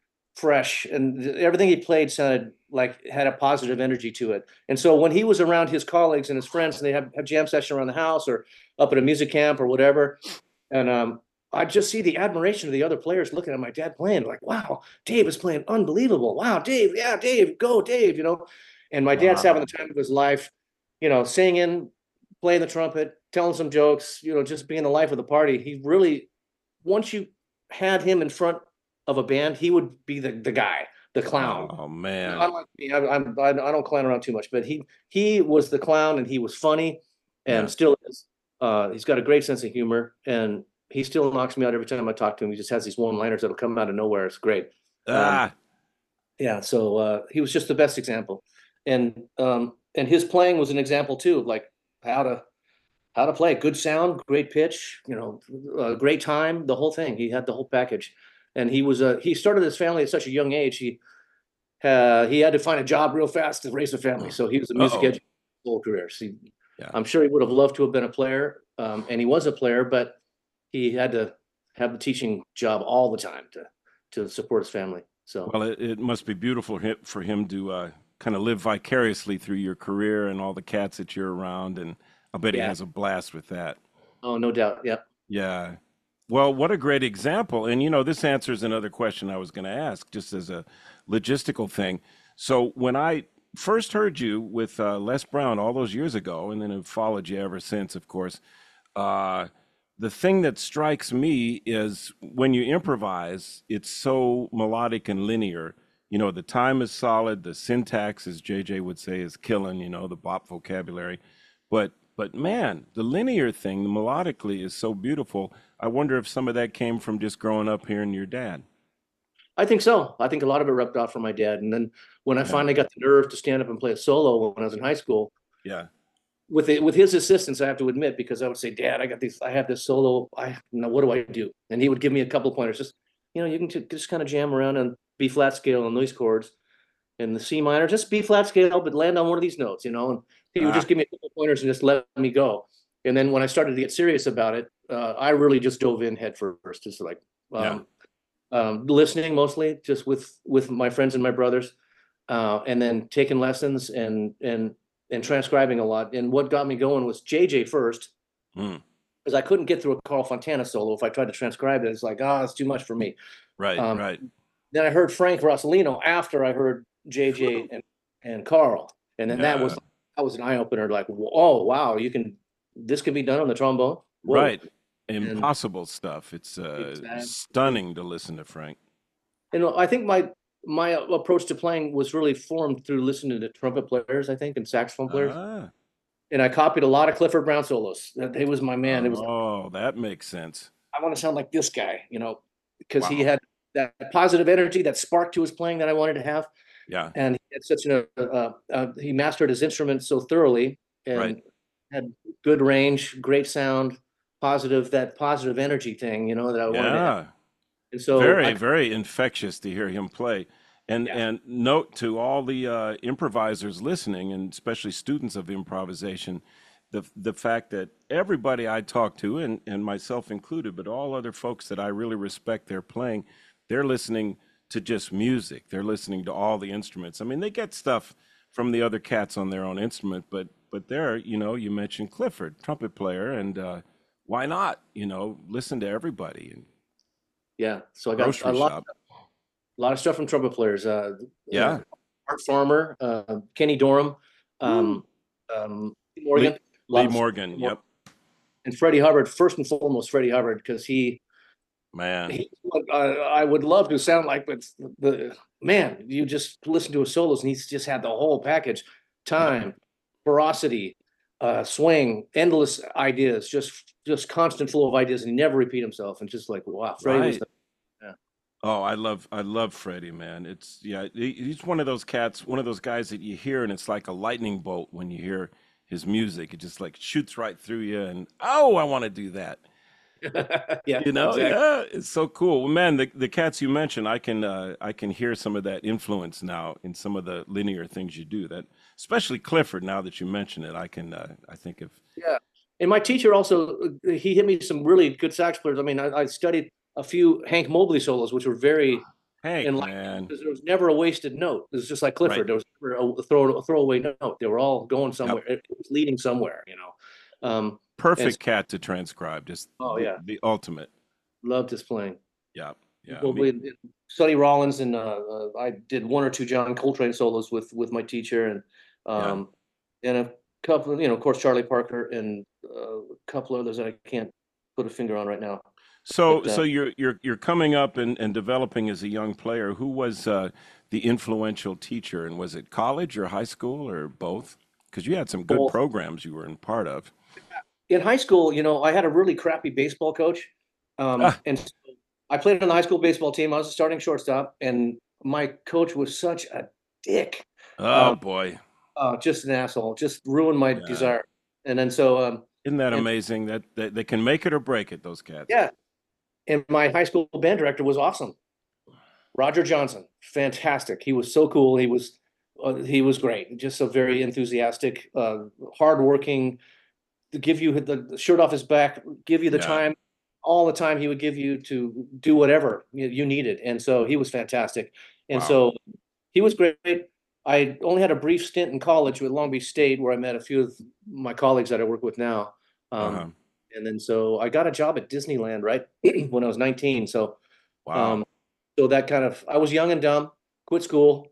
Speaker 2: fresh, and everything he played sounded like had a positive energy to it. And so when he was around his colleagues and his friends, and they have a jam session around the house or up at a music camp or whatever, and um, I just see the admiration of the other players looking at my dad playing, like, wow, Dave is playing unbelievable. Wow, Dave, yeah, Dave, go, Dave, you know. And my dad's having the
Speaker 1: Wow.
Speaker 2: time of his life, you know, singing, playing the trumpet, telling some jokes, you know, just being the life of the party. He really, once you had him in front of a band, he would be the, the guy, the clown.
Speaker 1: Oh man.
Speaker 2: Unlike me, I, I'm, I don't clown around too much, but he he was the clown, and he was funny, and
Speaker 1: Yeah.
Speaker 2: still is. Uh, he's got a great sense of humor, and he still knocks me out every time I talk to him. He just has these one-liners that'll come out of nowhere. It's great. Um,
Speaker 1: Ah.
Speaker 2: yeah, so uh, he was just the best example, and um, and his playing was an example too, of like how to how to play good sound, great pitch, you know, uh, great time, the whole thing. He had the whole package, and he was a he started his family at such a young age. He uh, he had to find a job real fast to raise a family, so he was a music
Speaker 1: Uh-oh.
Speaker 2: educator his whole career. So he,
Speaker 1: Yeah.
Speaker 2: I'm sure he would have loved to have been a player, um, and he was a player, but he had to have the teaching job all the time to to support his family. So
Speaker 1: Well, it, it must be beautiful hi- for him to uh, kind of live vicariously through your career and all the cats that you're around, and I bet he
Speaker 2: yeah,
Speaker 1: has a blast with that.
Speaker 2: oh no doubt, yeah.
Speaker 1: Yeah. Well, what a great example. And you know, this answers another question I was going to ask, just as a logistical thing. So when I first heard you with uh, Les Brown all those years ago, and then have followed you ever since, of course, uh, the thing that strikes me is when you improvise, it's so melodic and linear. You know, the time is solid, the syntax, as J J would say, is killing, you know, the bop vocabulary. But But man, the linear thing, melodically, is so beautiful. I wonder if some of that came from just growing up hearing your dad.
Speaker 2: I think so. I think a lot of it rubbed off from my dad. And then when I
Speaker 1: Yeah,
Speaker 2: finally got the nerve to stand up and play a solo when I was in high school,
Speaker 1: yeah.
Speaker 2: with it, with his assistance, I have to admit, because I would say, Dad, I got these, I have this solo. I now what do I do? And he would give me a couple of pointers. Just, you know, you can t- just kind of jam around on B flat scale on these chords and the C minor, just B flat scale, but land on one of these notes, you know. And he would
Speaker 1: Ah,
Speaker 2: just give me a couple of pointers and just let me go. And then when I started to get serious about it, uh, I really just dove in head first, just like
Speaker 1: yeah,
Speaker 2: um, um, listening mostly, just with with my friends and my brothers, uh, and then taking lessons and and and transcribing a lot. And what got me going was J J first,
Speaker 1: mm,
Speaker 2: because I couldn't get through a Carl Fontana solo if I tried to transcribe it. It's like, ah, oh, it's too much for me.
Speaker 1: right,
Speaker 2: Um,
Speaker 1: right.
Speaker 2: then I heard Frank Rossellino after I heard J J and and Carl, and then that was
Speaker 1: Yeah,
Speaker 2: that was an eye opener. Like, oh wow, you can this can be done on the trombone. Whoa,
Speaker 1: right.
Speaker 2: and
Speaker 1: Impossible stuff. It's uh,
Speaker 2: exactly.
Speaker 1: stunning to listen to Frank.
Speaker 2: And I think my my approach to playing was really formed through listening to trumpet players, I think, and saxophone players.
Speaker 1: Ah,
Speaker 2: And I copied a lot of Clifford Brown solos. That he was my man. It was like,
Speaker 1: oh, that makes sense.
Speaker 2: I want to sound like this guy, you know, because he
Speaker 1: Wow.
Speaker 2: had that positive energy, that spark to his playing that I wanted to have.
Speaker 1: Yeah,
Speaker 2: And he had such an uh, uh, uh, he mastered his instrument so thoroughly
Speaker 1: right.
Speaker 2: and had good range, great sound, positive that positive energy thing, you know, that I wanted to have.
Speaker 1: Yeah.
Speaker 2: And so
Speaker 1: Very,
Speaker 2: I
Speaker 1: very infectious to hear him play. And
Speaker 2: yeah.
Speaker 1: and note to all the uh, improvisers listening, and especially students of improvisation, the the fact that everybody I talk to, and and myself included, but all other folks that I really respect their playing, they're listening to just music. They're listening to all the instruments. I mean, they get stuff from the other cats on their own instrument, but but there, you know, you mentioned Clifford, trumpet player, and uh, why not? You know, listen to everybody and
Speaker 2: Yeah. So I got a
Speaker 1: grocery
Speaker 2: lot
Speaker 1: shop.
Speaker 2: a lot of stuff from trumpet players. Uh, uh,
Speaker 1: Yeah.
Speaker 2: Art Farmer, uh, Kenny Dorham,
Speaker 1: Woo.
Speaker 2: um, um, Morgan,
Speaker 1: Lee,
Speaker 2: a lot
Speaker 1: Lee
Speaker 2: of
Speaker 1: Morgan. Yep.
Speaker 2: and Freddie Hubbard. First and foremost, Freddie Hubbard, because he,
Speaker 1: Man.
Speaker 2: he uh, I would love to sound like, but the man, you just listen to his solos, and he's just had the whole package:
Speaker 1: Yep.
Speaker 2: time, ferocity, uh, swing, endless ideas, just just constant flow of ideas, and he never repeat himself. And just like wow, Freddie was
Speaker 1: Right.
Speaker 2: the yeah.
Speaker 1: Oh, I love I love Freddie, man. It's yeah, he, he's one of those cats, one of those guys that you hear and it's like a lightning bolt when you hear his music. It just like shoots right through you and oh, I want to do that.
Speaker 2: Yeah,
Speaker 1: You know,
Speaker 2: exactly.
Speaker 1: yeah, it's so cool. Well, man, the the cats you mentioned, I can uh I can hear some of that influence now in some of the linear things you do. That especially Clifford, now that you mention it, I can uh I think of
Speaker 2: Yeah. And my teacher also, uh, he hit me some really good sax players. I mean, I, I studied a few Hank Mobley solos, which were very
Speaker 1: Hank,
Speaker 2: enlightening
Speaker 1: man.
Speaker 2: because there was never a wasted note. It was just like
Speaker 1: Right.
Speaker 2: Clifford. There was never a throw a throwaway note. They were all going
Speaker 1: Yep.
Speaker 2: somewhere. It was leading somewhere, you know. Um, and
Speaker 1: Perfect
Speaker 2: so,
Speaker 1: cat to transcribe, just
Speaker 2: oh
Speaker 1: the
Speaker 2: yeah,
Speaker 1: the ultimate.
Speaker 2: loved his playing.
Speaker 1: Yeah. Yeah. Me.
Speaker 2: Mobley, Sonny Rollins, and uh, uh, I did one or two John Coltrane solos with with my teacher, and
Speaker 1: Yeah.
Speaker 2: um, and a couple, you know, of course, Charlie Parker, and uh, a couple others that I can't put a finger on right now.
Speaker 1: So,
Speaker 2: But uh,
Speaker 1: so you're you're you're coming up and, and developing as a young player. Who was uh, the influential teacher, and was it college or high school or both? Because you had some good
Speaker 2: both
Speaker 1: programs you were in part of.
Speaker 2: in high school, you know, I had a really crappy baseball coach, um,
Speaker 1: Ah,
Speaker 2: and so I played on the high school baseball team. I was a starting shortstop, and my coach was such a dick,
Speaker 1: oh
Speaker 2: um,
Speaker 1: boy,
Speaker 2: uh, just an asshole, just ruined my
Speaker 1: yeah.
Speaker 2: desire. And then so, um,
Speaker 1: Isn't that
Speaker 2: and
Speaker 1: amazing that, that they can make it or break it? Those cats.
Speaker 2: yeah, and my high school band director was awesome. Roger Johnson, fantastic. He was so cool. He was uh, he was great. Just a very enthusiastic, uh, hardworking. To give you the, the shirt off his back, give you the
Speaker 1: Yeah.
Speaker 2: time, all the time he would give you to do whatever you, you needed. And so he was fantastic. And
Speaker 1: Wow.
Speaker 2: so he was great. I only had a brief stint in college with Long Beach State where I met a few of my colleagues that I work with now. Um,
Speaker 1: Uh-huh.
Speaker 2: and then so I got a job at Disneyland right when I was nineteen. So
Speaker 1: Wow.
Speaker 2: um, so that kind of I was young and dumb, quit school,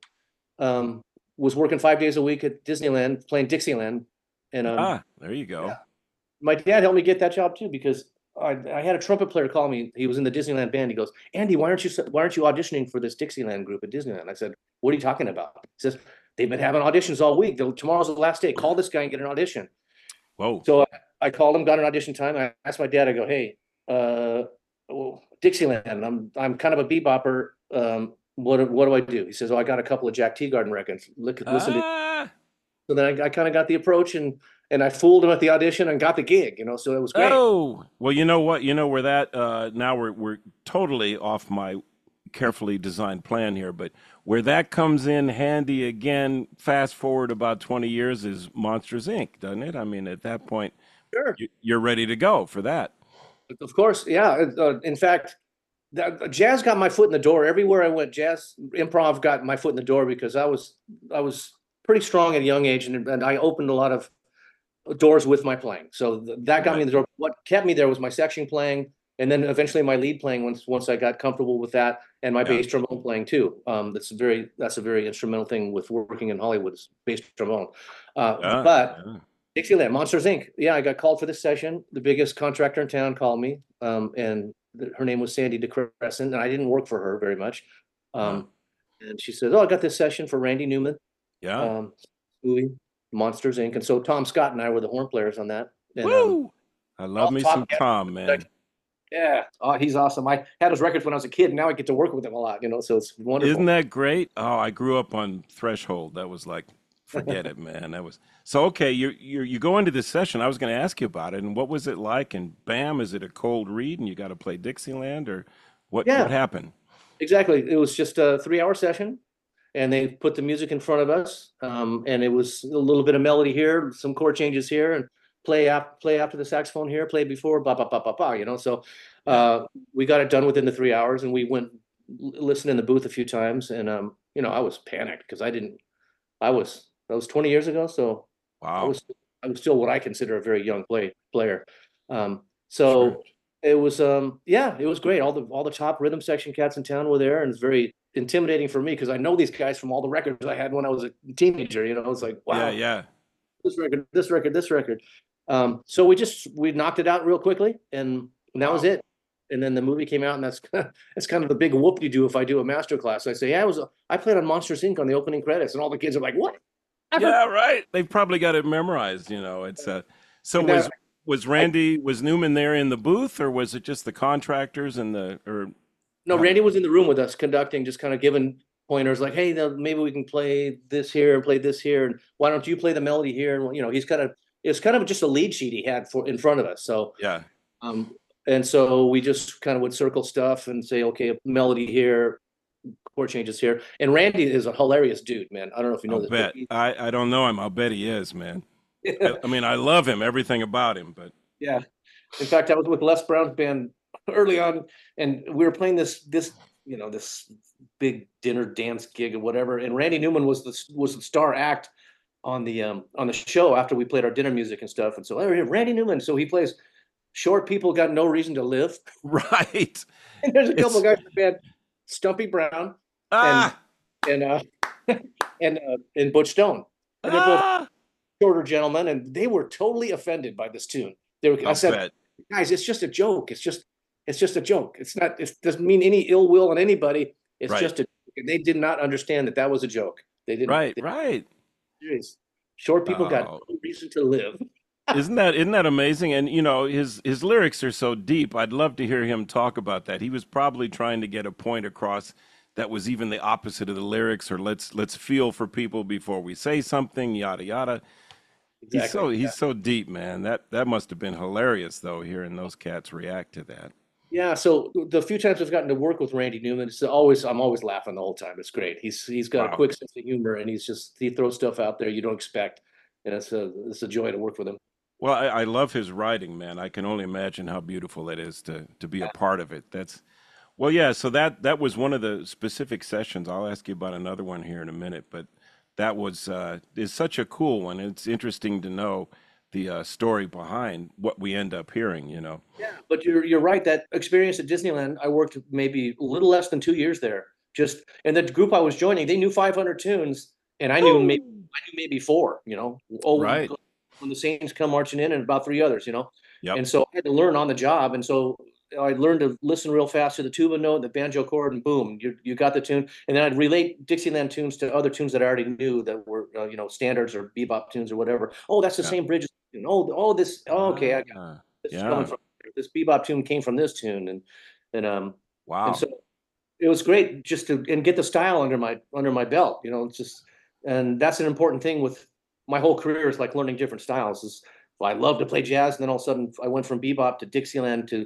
Speaker 2: um, was working five days a week at Disneyland playing Dixieland, and um,
Speaker 1: Ah, there you go.
Speaker 2: my dad helped me get that job too because I, I had a trumpet player call me. He was in the Disneyland band. He goes, Andy, why aren't you why aren't you auditioning for this Dixieland group at Disneyland? I said, what are you talking about? He says, they've been having auditions all week. Tomorrow's the last day. Call this guy and get an audition.
Speaker 1: Whoa.
Speaker 2: So I, I called him, got an audition time. I asked my dad, I go, hey, uh, well, Dixieland, I'm I'm kind of a bebopper. Um, what what do I do? He says, oh, I got a couple of Jack Teagarden records. Look, listen to.
Speaker 1: Ah.
Speaker 2: So then I, I kind of got the approach and and I fooled him at the audition and got the gig. You know, so it was great.
Speaker 1: Oh. Well, you know what? You know where that uh now we're we're totally off my carefully designed plan here, but where that comes in handy again, fast forward about twenty years is Monsters Inc, doesn't it? I mean, at that point,
Speaker 2: Sure,
Speaker 1: you- you're ready to go for that.
Speaker 2: of course, yeah. Uh, in fact, that, jazz got my foot in the door everywhere I went. Jazz improv got my foot in the door because I was I was pretty strong at a young age, and, and I opened a lot of doors with my playing. So th- that got me
Speaker 1: Right.
Speaker 2: in the door. What kept me there was my section playing, and then eventually my lead playing once once I got comfortable with that, and my
Speaker 1: Yeah.
Speaker 2: bass trombone playing too. Um, that's a very that's a very instrumental thing with working in Hollywood is bass trombone. Uh,
Speaker 1: Yeah.
Speaker 2: but
Speaker 1: Yeah.
Speaker 2: Dixieland, Monsters Inc. Yeah, I got called for this session. The biggest contractor in town called me, um, and th- her name was Sandy DeCrescent, and I didn't work for her very much.
Speaker 1: Uh,
Speaker 2: Um, and she said, "Oh, I got this session for Randy Newman,
Speaker 1: yeah.
Speaker 2: um, movie Monsters Inc." And so Tom Scott and I were the horn players on that. And um,
Speaker 1: Woo! I love
Speaker 2: off
Speaker 1: me
Speaker 2: top,
Speaker 1: some Tom, man.
Speaker 2: yeah, oh, he's awesome. I had his records when I was a kid, and now I get to work with him a lot. You know, so it's wonderful.
Speaker 1: Isn't that great? Oh, I grew up on Threshold. That was like, forget it, man. That was so okay. You you you go into this session. I was going to ask you about it, and what was it like? And bam, is it a cold read, and you got to play Dixieland, or what? What
Speaker 2: Yeah,
Speaker 1: happened?
Speaker 2: exactly. It was just a three-hour session, and they put the music in front of us, um, and it was a little bit of melody here, some chord changes here, and play after play after the saxophone here, play before, ba ba ba ba ba. You know, so
Speaker 1: Yeah.
Speaker 2: uh, we got it done within the three hours, and we went l- listened in the booth a few times, and um, you know, I was panicked because I didn't. I was that was twenty years ago, so I
Speaker 1: Wow.
Speaker 2: was I was still what I consider a very young play player. Um,
Speaker 1: Sure.
Speaker 2: so it was um yeah, it was great. All the all the top rhythm section cats in town were there, and it's very intimidating for me because I know these guys from all the records I had when I was a teenager. You know, it's like
Speaker 1: Yeah.
Speaker 2: wow,
Speaker 1: Yeah.
Speaker 2: this record, this record, this record. Um, so we just we knocked it out real quickly, and that was
Speaker 1: Wow.
Speaker 2: it. And then the movie came out, and that's that's kind of the big whoop you do if I do a master class. I say, yeah, I was I played on Monsters Inc on the opening credits, and all the kids are like, what? I've heard
Speaker 1: Yeah. Right. They've probably got it memorized. You know. It's uh. So
Speaker 2: and that,
Speaker 1: was was
Speaker 2: I,
Speaker 1: Randy was Newman there in the booth, or was it just the contractors and the or
Speaker 2: no,
Speaker 1: how did?
Speaker 2: Randy was in the room with us conducting, just kind of giving pointers like, hey, the, maybe we can play this here and play this here, and why don't you play the melody here? And you know, he's kind of it's kind of just a lead sheet he had for in front of us. So
Speaker 1: Yeah.
Speaker 2: um, and so we just kind of would circle stuff and say, okay, melody here, chord changes here. And Randy is a hilarious dude, man. I don't know if you know
Speaker 1: I'll
Speaker 2: this, but
Speaker 1: bet.
Speaker 2: he,
Speaker 1: I I don't know him. I'll bet he is, man. I, I mean, I love him, everything about him, but
Speaker 2: yeah. In fact, I was with Les Brown's band early on, and we were playing this this you know this big dinner dance gig or whatever. And Randy Newman was the was the star act on the um on the show after we played our dinner music and stuff. And so oh, yeah, Randy Newman, so he plays "Short People Got No Reason to Live."
Speaker 1: right.
Speaker 2: And there's a couple of
Speaker 1: It's
Speaker 2: guys in the band, Stumpy Brown and
Speaker 1: ah
Speaker 2: and uh and uh, and Butch Stone, and they're both
Speaker 1: ah.
Speaker 2: shorter gentlemen, and they were totally offended by this tune. They were, I
Speaker 1: I'll
Speaker 2: said,
Speaker 1: bet.
Speaker 2: guys, it's just a joke. It's just it's just a joke. It's not. It doesn't mean any ill will on anybody. It's
Speaker 1: Right.
Speaker 2: just a. They did not understand that that was a joke. They didn't.
Speaker 1: Right.
Speaker 2: They,
Speaker 1: Right.
Speaker 2: geez, short people got
Speaker 1: Oh,
Speaker 2: no reason to live.
Speaker 1: isn't that isn't that amazing? And you know, his his lyrics are so deep. I'd love to hear him talk about that. He was probably trying to get a point across that was even the opposite of the lyrics, or let's let's feel for people before we say something, yada yada. He's so
Speaker 2: Exactly. Yeah.
Speaker 1: he's so deep, man. That that must have been hilarious though, hearing those cats react to that.
Speaker 2: Yeah. So the few times I've gotten to work with Randy Newman, it's always I'm always laughing the whole time. It's great. He's he's got a
Speaker 1: Wow.
Speaker 2: quick sense of humor, and he's just he throws stuff out there you don't expect, and it's a it's a joy to work with him.
Speaker 1: Well, I, I love his writing, man. I can only imagine how beautiful it is to to be a part of it. That's well, yeah. So that that was one of the specific sessions. I'll ask you about another one here in a minute, but that was uh, is such a cool one. It's interesting to know the uh, story behind what we end up hearing. You know.
Speaker 2: Yeah, but you're you're right. That experience at Disneyland, I worked maybe a little less than two years there. Just and the group I was joining, they knew five hundred tunes, and I knew maybe
Speaker 1: Woo!
Speaker 2: I knew maybe four. You know, oh,
Speaker 1: Right.
Speaker 2: when the Saints come marching in, and about three others. You know,
Speaker 1: Yep.
Speaker 2: and so I had to learn on the job, and so I learned to listen real fast to the tuba note, the banjo chord, and boom, you you got the tune. And then I'd relate Dixieland tunes to other tunes that I already knew that were uh, you know standards or bebop tunes or whatever. Oh, that's the
Speaker 1: Yeah.
Speaker 2: same bridge as You know, oh, oh, this, oh, okay, I got
Speaker 1: Ah,
Speaker 2: this is coming
Speaker 1: yeah.
Speaker 2: from this bebop tune came from this tune, and and um and
Speaker 1: Wow.
Speaker 2: so it was great just to and get the style under my under my belt. You know, it's just and that's an important thing with my whole career is like learning different styles. Is well, I love to play jazz, and then all of a sudden I went from bebop to Dixieland to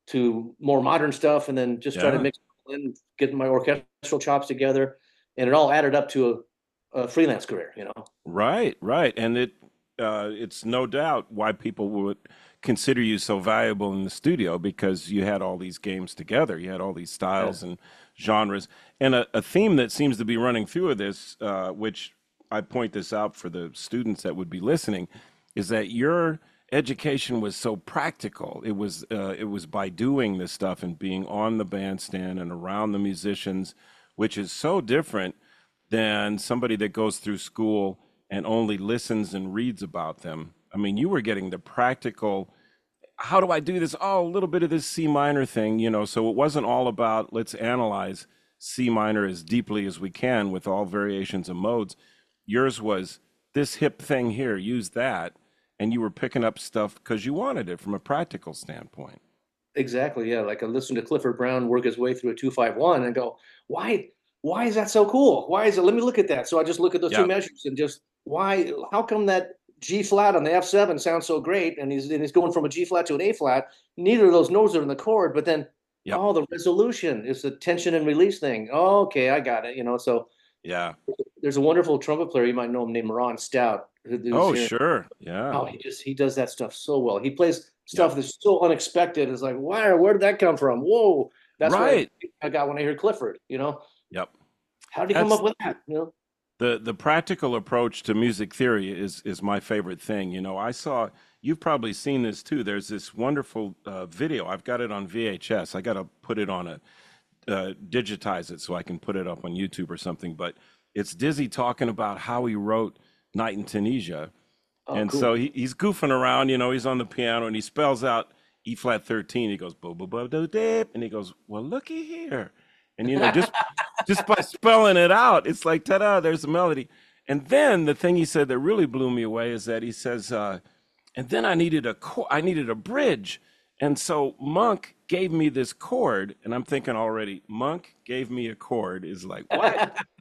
Speaker 2: to more modern stuff, and then just try to
Speaker 1: Yeah.
Speaker 2: mix and get my orchestral chops together, and it all added up to a, a freelance career. You know.
Speaker 1: Right, right. And it uh it's no doubt why people would consider you so valuable in the studio because you had all these games together. You had all these
Speaker 2: Yeah.
Speaker 1: styles and genres. And a, a theme that seems to be running through of this, uh, which I point this out for the students that would be listening, is that your education was so practical. It was uh, it was by doing this stuff and being on the bandstand and around the musicians, which is so different than somebody that goes through school and only listens and reads about them. I mean, you were getting the practical, how do I do this? Oh, a little bit of this C minor thing, you know. So it wasn't all about let's analyze C minor as deeply as we can with all variations of modes. Yours was this hip thing here, use that. And you were picking up stuff because you wanted it from a practical standpoint.
Speaker 2: Exactly. Yeah. Like I listen to Clifford Brown work his way through a two five one and go, why, why is that so cool? Why is it? Let me look at that. So I just look at those two
Speaker 1: Yeah,
Speaker 2: measures and just why, how come that G flat on the F seven sounds so great? And he's, and he's going from a G flat to an A flat. Neither of those notes are in the chord, but then,
Speaker 1: yep,
Speaker 2: oh, the resolution is the tension and release thing. Oh, okay. I got it. You know, so
Speaker 1: yeah.
Speaker 2: there's a wonderful trumpet player. You might know him named Ron Stout, who- who's
Speaker 1: Oh,
Speaker 2: here.
Speaker 1: sure. Yeah,
Speaker 2: Oh, he just he does that stuff so well. He plays
Speaker 1: yep.
Speaker 2: stuff that's so unexpected. It's like, where where did that come from? Whoa, that's what
Speaker 1: Right.
Speaker 2: I, I got when I hear Clifford. You know,
Speaker 1: Yep.
Speaker 2: how did he come up
Speaker 1: That's
Speaker 2: with that? You know,
Speaker 1: the the practical approach to music theory is is my favorite thing. You know, I saw you've probably seen this too. There's this wonderful uh, video. I've got it on V H S. I got to put it on a uh, digitize it so I can put it up on YouTube or something. But it's Dizzy talking about how he wrote Night in Tunisia.
Speaker 2: oh,
Speaker 1: And
Speaker 2: cool.
Speaker 1: so he, he's goofing around, you know, he's on the piano and he spells out E flat thirteen. He goes, bo bo bo do dip. And he goes, well, looky here. And, you know, just just by spelling it out, it's like, ta da, there's the melody. And then the thing he said that really blew me away is that he says, uh, and then I needed a chord, I needed a bridge. And so Monk gave me this chord. And I'm thinking already, Monk gave me a chord is like, what?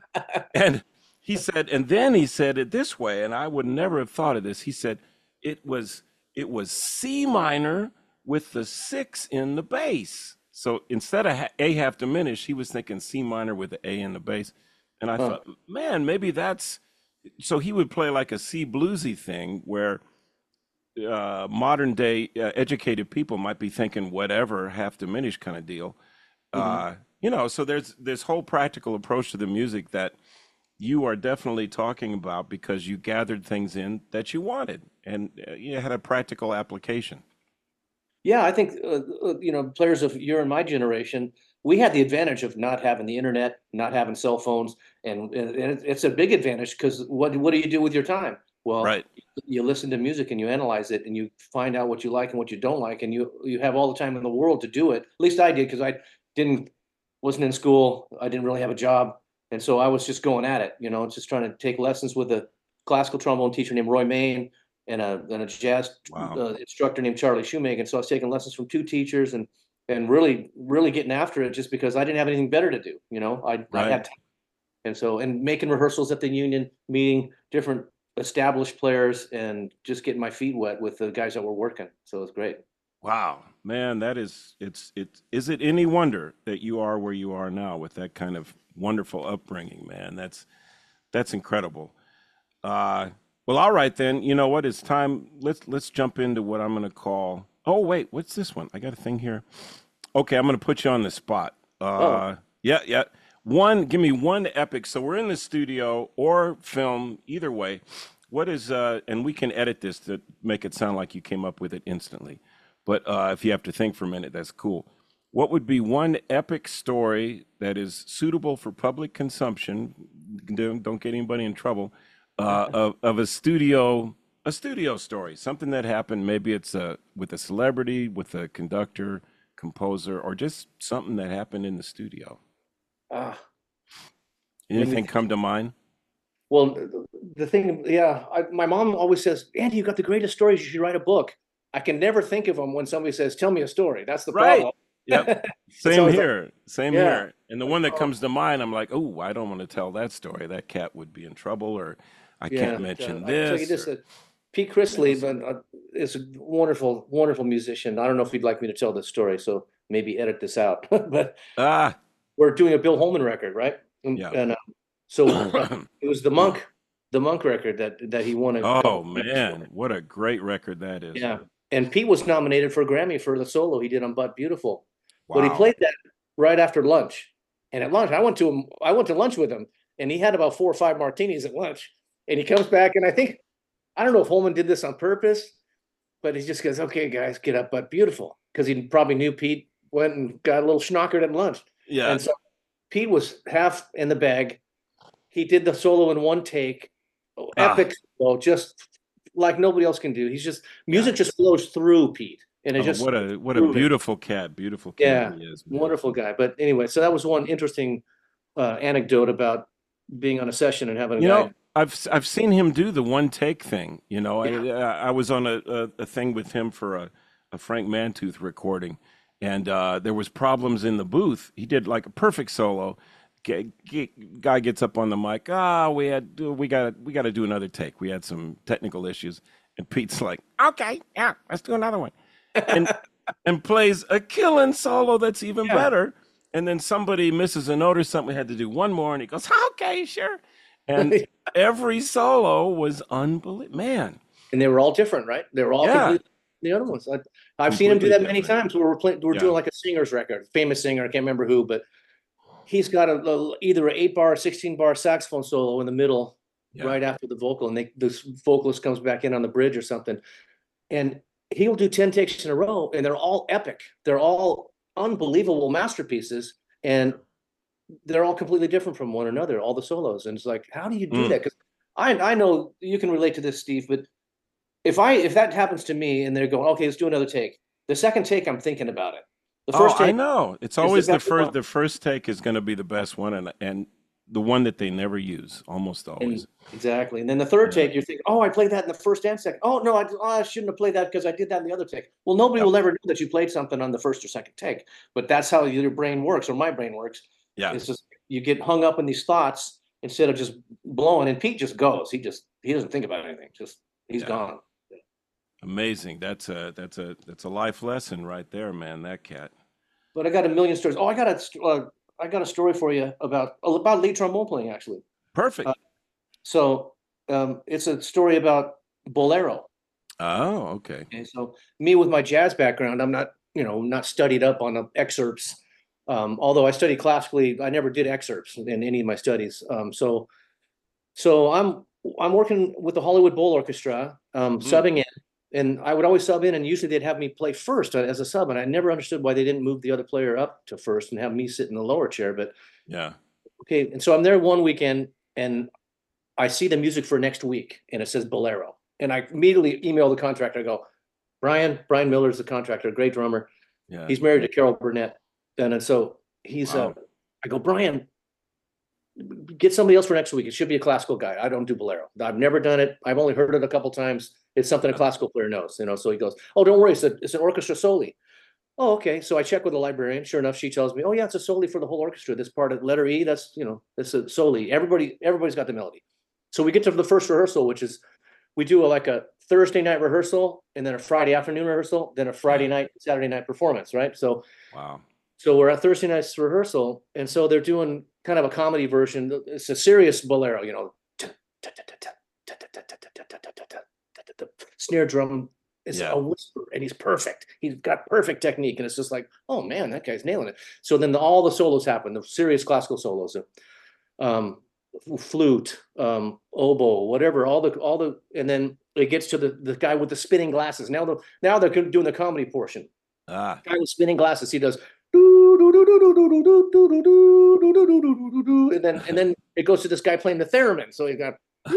Speaker 1: And he said, and then he said it this way, and I would never have thought of this. He said, it was it was C minor with the six in the bass. So instead of ha- A half diminished, he was thinking C minor with the A in the bass. And I
Speaker 2: Huh.
Speaker 1: thought, man, maybe that's so he would play like a C bluesy thing where uh, modern day uh, educated people might be thinking whatever half diminished kind of deal.
Speaker 2: Mhm.
Speaker 1: Uh, you know, so there's this whole practical approach to the music that you are definitely talking about because you gathered things in that you wanted and uh, you had a practical application.
Speaker 2: Yeah, I think uh, uh, you know players of your and my generation, we had the advantage of not having the internet, not having cell phones, and, and it- it's a big advantage because what what do you do with your time? Well,
Speaker 1: Right,
Speaker 2: you listen to music and you analyze it and you find out what you like and what you don't like, and you you have all the time in the world to do it. At least I did because I didn't wasn't in school. I didn't really have a job, and so I was just going at it. You know, just trying to take lessons with a classical trombone teacher named Roy Main and a and a jazz
Speaker 1: wow,
Speaker 2: uh, instructor named Charlie Shoemaker. So I was taking lessons from two teachers and and really really getting after it just because I didn't have anything better to do. You know, I I
Speaker 1: right.
Speaker 2: had time. And so and making rehearsals at the union, meeting different established players, and just getting my feet wet with the guys that were working. So it was great.
Speaker 1: Wow, man, that is it's it's is it any wonder that you are where you are now with that kind of wonderful upbringing, man? That's that's incredible. Uh, well, all right then. You know what? It's time. Let's let's jump into what I'm going to call. Oh wait, what's this one? I got a thing here. Okay, I'm going to put you on the spot.
Speaker 2: Oh,
Speaker 1: Uh, yeah, yeah. One, give me one epic. So we're in the studio or film, either way. What is uh, and we can edit this to make it sound like you came up with it instantly. But uh, if you have to think for a minute, that's cool. What would be one epic story that is suitable for public consumption? Don't, don't get anybody in trouble. Uh, of, of a studio, a studio story, something that happened. Maybe it's a with a celebrity, with a conductor, composer, or just something that happened in the studio.
Speaker 2: ah, let me
Speaker 1: Anything
Speaker 2: think.
Speaker 1: come to mind?
Speaker 2: Well, the thing, yeah, I, my mom always says, Andy, you got the greatest stories. You should write a book. I can never think of them when somebody says, tell me a story. That's the
Speaker 1: Right.
Speaker 2: problem.
Speaker 1: Yep.
Speaker 2: It's
Speaker 1: Same
Speaker 2: always like,
Speaker 1: here. Same
Speaker 2: yeah.
Speaker 1: here. And the one that comes to mind, I'm like, oh, I don't want to tell that story. That cat would be in trouble, or I can't
Speaker 2: Yeah, uh,
Speaker 1: mention
Speaker 2: I can tell you
Speaker 1: this.
Speaker 2: this,
Speaker 1: Or,
Speaker 2: that Pete Chrisley but, uh, is a wonderful, wonderful musician. I don't know if you'd like me to tell this story, so maybe edit this out. But
Speaker 1: ah,
Speaker 2: we're doing a Bill Holman record, right? And,
Speaker 1: yeah.
Speaker 2: and uh, so uh, it was the Monk, the Monk record that that he won a couple
Speaker 1: Oh
Speaker 2: of years for.
Speaker 1: man, what a great record that is.
Speaker 2: Yeah, and Pete was nominated for a Grammy for the solo he did on But Beautiful. But he
Speaker 1: Wow.
Speaker 2: played that right after lunch. And at lunch, I went to him. I went to lunch with him, and he had about four or five martinis at lunch. And he comes back, and I think I don't know if Holman did this on purpose, but he just goes, "Okay, guys, get up, But Beautiful," because he probably knew Pete went and got a little schnockered at lunch.
Speaker 1: Yeah.
Speaker 2: And so Pete was half in the bag. He did the solo in one take, oh,
Speaker 1: Ah,
Speaker 2: epic solo, just like nobody else can do. He's just music
Speaker 1: yeah.
Speaker 2: just flows through Pete, and it
Speaker 1: Oh,
Speaker 2: just
Speaker 1: what a what a
Speaker 2: through him.
Speaker 1: beautiful cat. Beautiful cat
Speaker 2: Yeah,
Speaker 1: he is, man.
Speaker 2: wonderful guy. But anyway, so that was one interesting uh, anecdote about being on a session and having a
Speaker 1: You know,
Speaker 2: guy.
Speaker 1: I've s- I've seen him do the one take thing. You know, I
Speaker 2: Yeah,
Speaker 1: I I was on a, a, a thing with him for a, a Frank Mantooth recording, and uh, there was problems in the booth. He did like a perfect solo. G- g- guy gets up on the mic. Ah, we had we got we got to do another take. We had some technical issues, and Pete's like, okay, yeah, let's do another one, and and plays a killing solo that's even
Speaker 2: yeah.
Speaker 1: better. And then somebody misses a note or something. We had to do one more, and he goes, okay, sure. And every solo was unbelievable. Man,
Speaker 2: And they were all different, right? They were all
Speaker 1: yeah,
Speaker 2: completely the other ones. I, I've seen him do
Speaker 1: completely
Speaker 2: that many
Speaker 1: different.
Speaker 2: times. Where we're playing, we're
Speaker 1: Yeah,
Speaker 2: doing like a singer's record, famous singer. I can't remember who, but he's got a, a either an eight bar or sixteen bar saxophone solo in the middle,
Speaker 1: yeah.
Speaker 2: right after the vocal, and they, this vocalist comes back in on the bridge or something, and he'll do ten takes in a row, and they're all epic. They're all unbelievable masterpieces, and they're all completely different from one another. All the solos, and it's like, how do you do
Speaker 1: Mm.
Speaker 2: that? Because I I know you can relate to this, Steve, but if I if that happens to me and they're going, okay, let's do another take. The second take, I'm thinking about it. The
Speaker 1: Oh,
Speaker 2: first
Speaker 1: I
Speaker 2: take
Speaker 1: know. It's
Speaker 2: is the
Speaker 1: always the
Speaker 2: best one.
Speaker 1: first. The first take is going to be the best one, and and the one that they never use, almost
Speaker 2: And
Speaker 1: always.
Speaker 2: exactly. And then the third
Speaker 1: Yeah.
Speaker 2: take, you're thinking, oh, I played that in the first and second. Oh, no, I, oh, I shouldn't have played that because I did that in the other take. Well, nobody
Speaker 1: Yep.
Speaker 2: will ever know that you played something on the first or second take. But that's how your brain works, or my brain works.
Speaker 1: Yeah.
Speaker 2: It's just you get hung up in these thoughts instead of just blowing. And Pete just goes. He just he doesn't think about anything. Just he's
Speaker 1: Yeah.
Speaker 2: gone.
Speaker 1: Amazing. That's a that's a that's a life lesson right there, man. That cat.
Speaker 2: But I got a million stories. Oh, I got a uh, I got a story for you about about lead trombone playing actually. Uh,
Speaker 1: Perfect.
Speaker 2: so um, it's a story about bolero.
Speaker 1: Oh, okay.
Speaker 2: Okay, so me with my jazz background, I'm not, you know, not studied up on the excerpts. Um, although I studied classically, I never did excerpts in any of my studies. Um, so, so I'm I'm working with the Hollywood Bowl Orchestra, um,
Speaker 1: Mm.
Speaker 2: subbing in, and I would always sub in, and usually they'd have me play first uh, as a sub, and I never understood why they didn't move the other player up to first and have me sit in the lower chair. But
Speaker 1: Yeah.
Speaker 2: okay, and so I'm there one weekend, and I see the music for next week, and it says Bolero, and I immediately email the contractor. I go, Brian, Brian Miller is the contractor, great drummer.
Speaker 1: Yeah.
Speaker 2: He's married to Carol Burnett. And, and so he's, uh,
Speaker 1: Wow.
Speaker 2: I go, Brian, get somebody else for next week. It should be a classical guy. I don't do bolero. I've never done it. I've only heard it a couple times. It's something a
Speaker 1: Yeah.
Speaker 2: classical player knows, you know. So he goes, oh, don't worry, it's, a, it's an orchestra soli. Oh, okay. So I check with the librarian. Sure enough, she tells me, oh yeah, it's a soli for the whole orchestra. This part of letter E, that's, you know, that's a soli. Everybody, everybody's got the melody. So we get to the first rehearsal, which is we do a, like a Thursday night rehearsal, and then a Friday afternoon rehearsal, then a Friday night, Saturday night performance, right? So
Speaker 1: Wow.
Speaker 2: so we're at Thursday night's rehearsal, and so they're doing kind of a comedy version. It's a serious bolero, you know, snare drum is
Speaker 1: Yeah.
Speaker 2: a whisper, and he's perfect. He's got perfect technique, and it's just like, oh man, that guy's nailing it. So then the, all the solos happen, the serious classical solos, um, flute, um, oboe, whatever, all the all the, and then it gets to the the guy with the spinning glasses. Now the now they're doing the comedy portion.
Speaker 1: Ah.
Speaker 2: Guy with spinning glasses, he does, and then and then it goes to this guy playing the theremin. So he got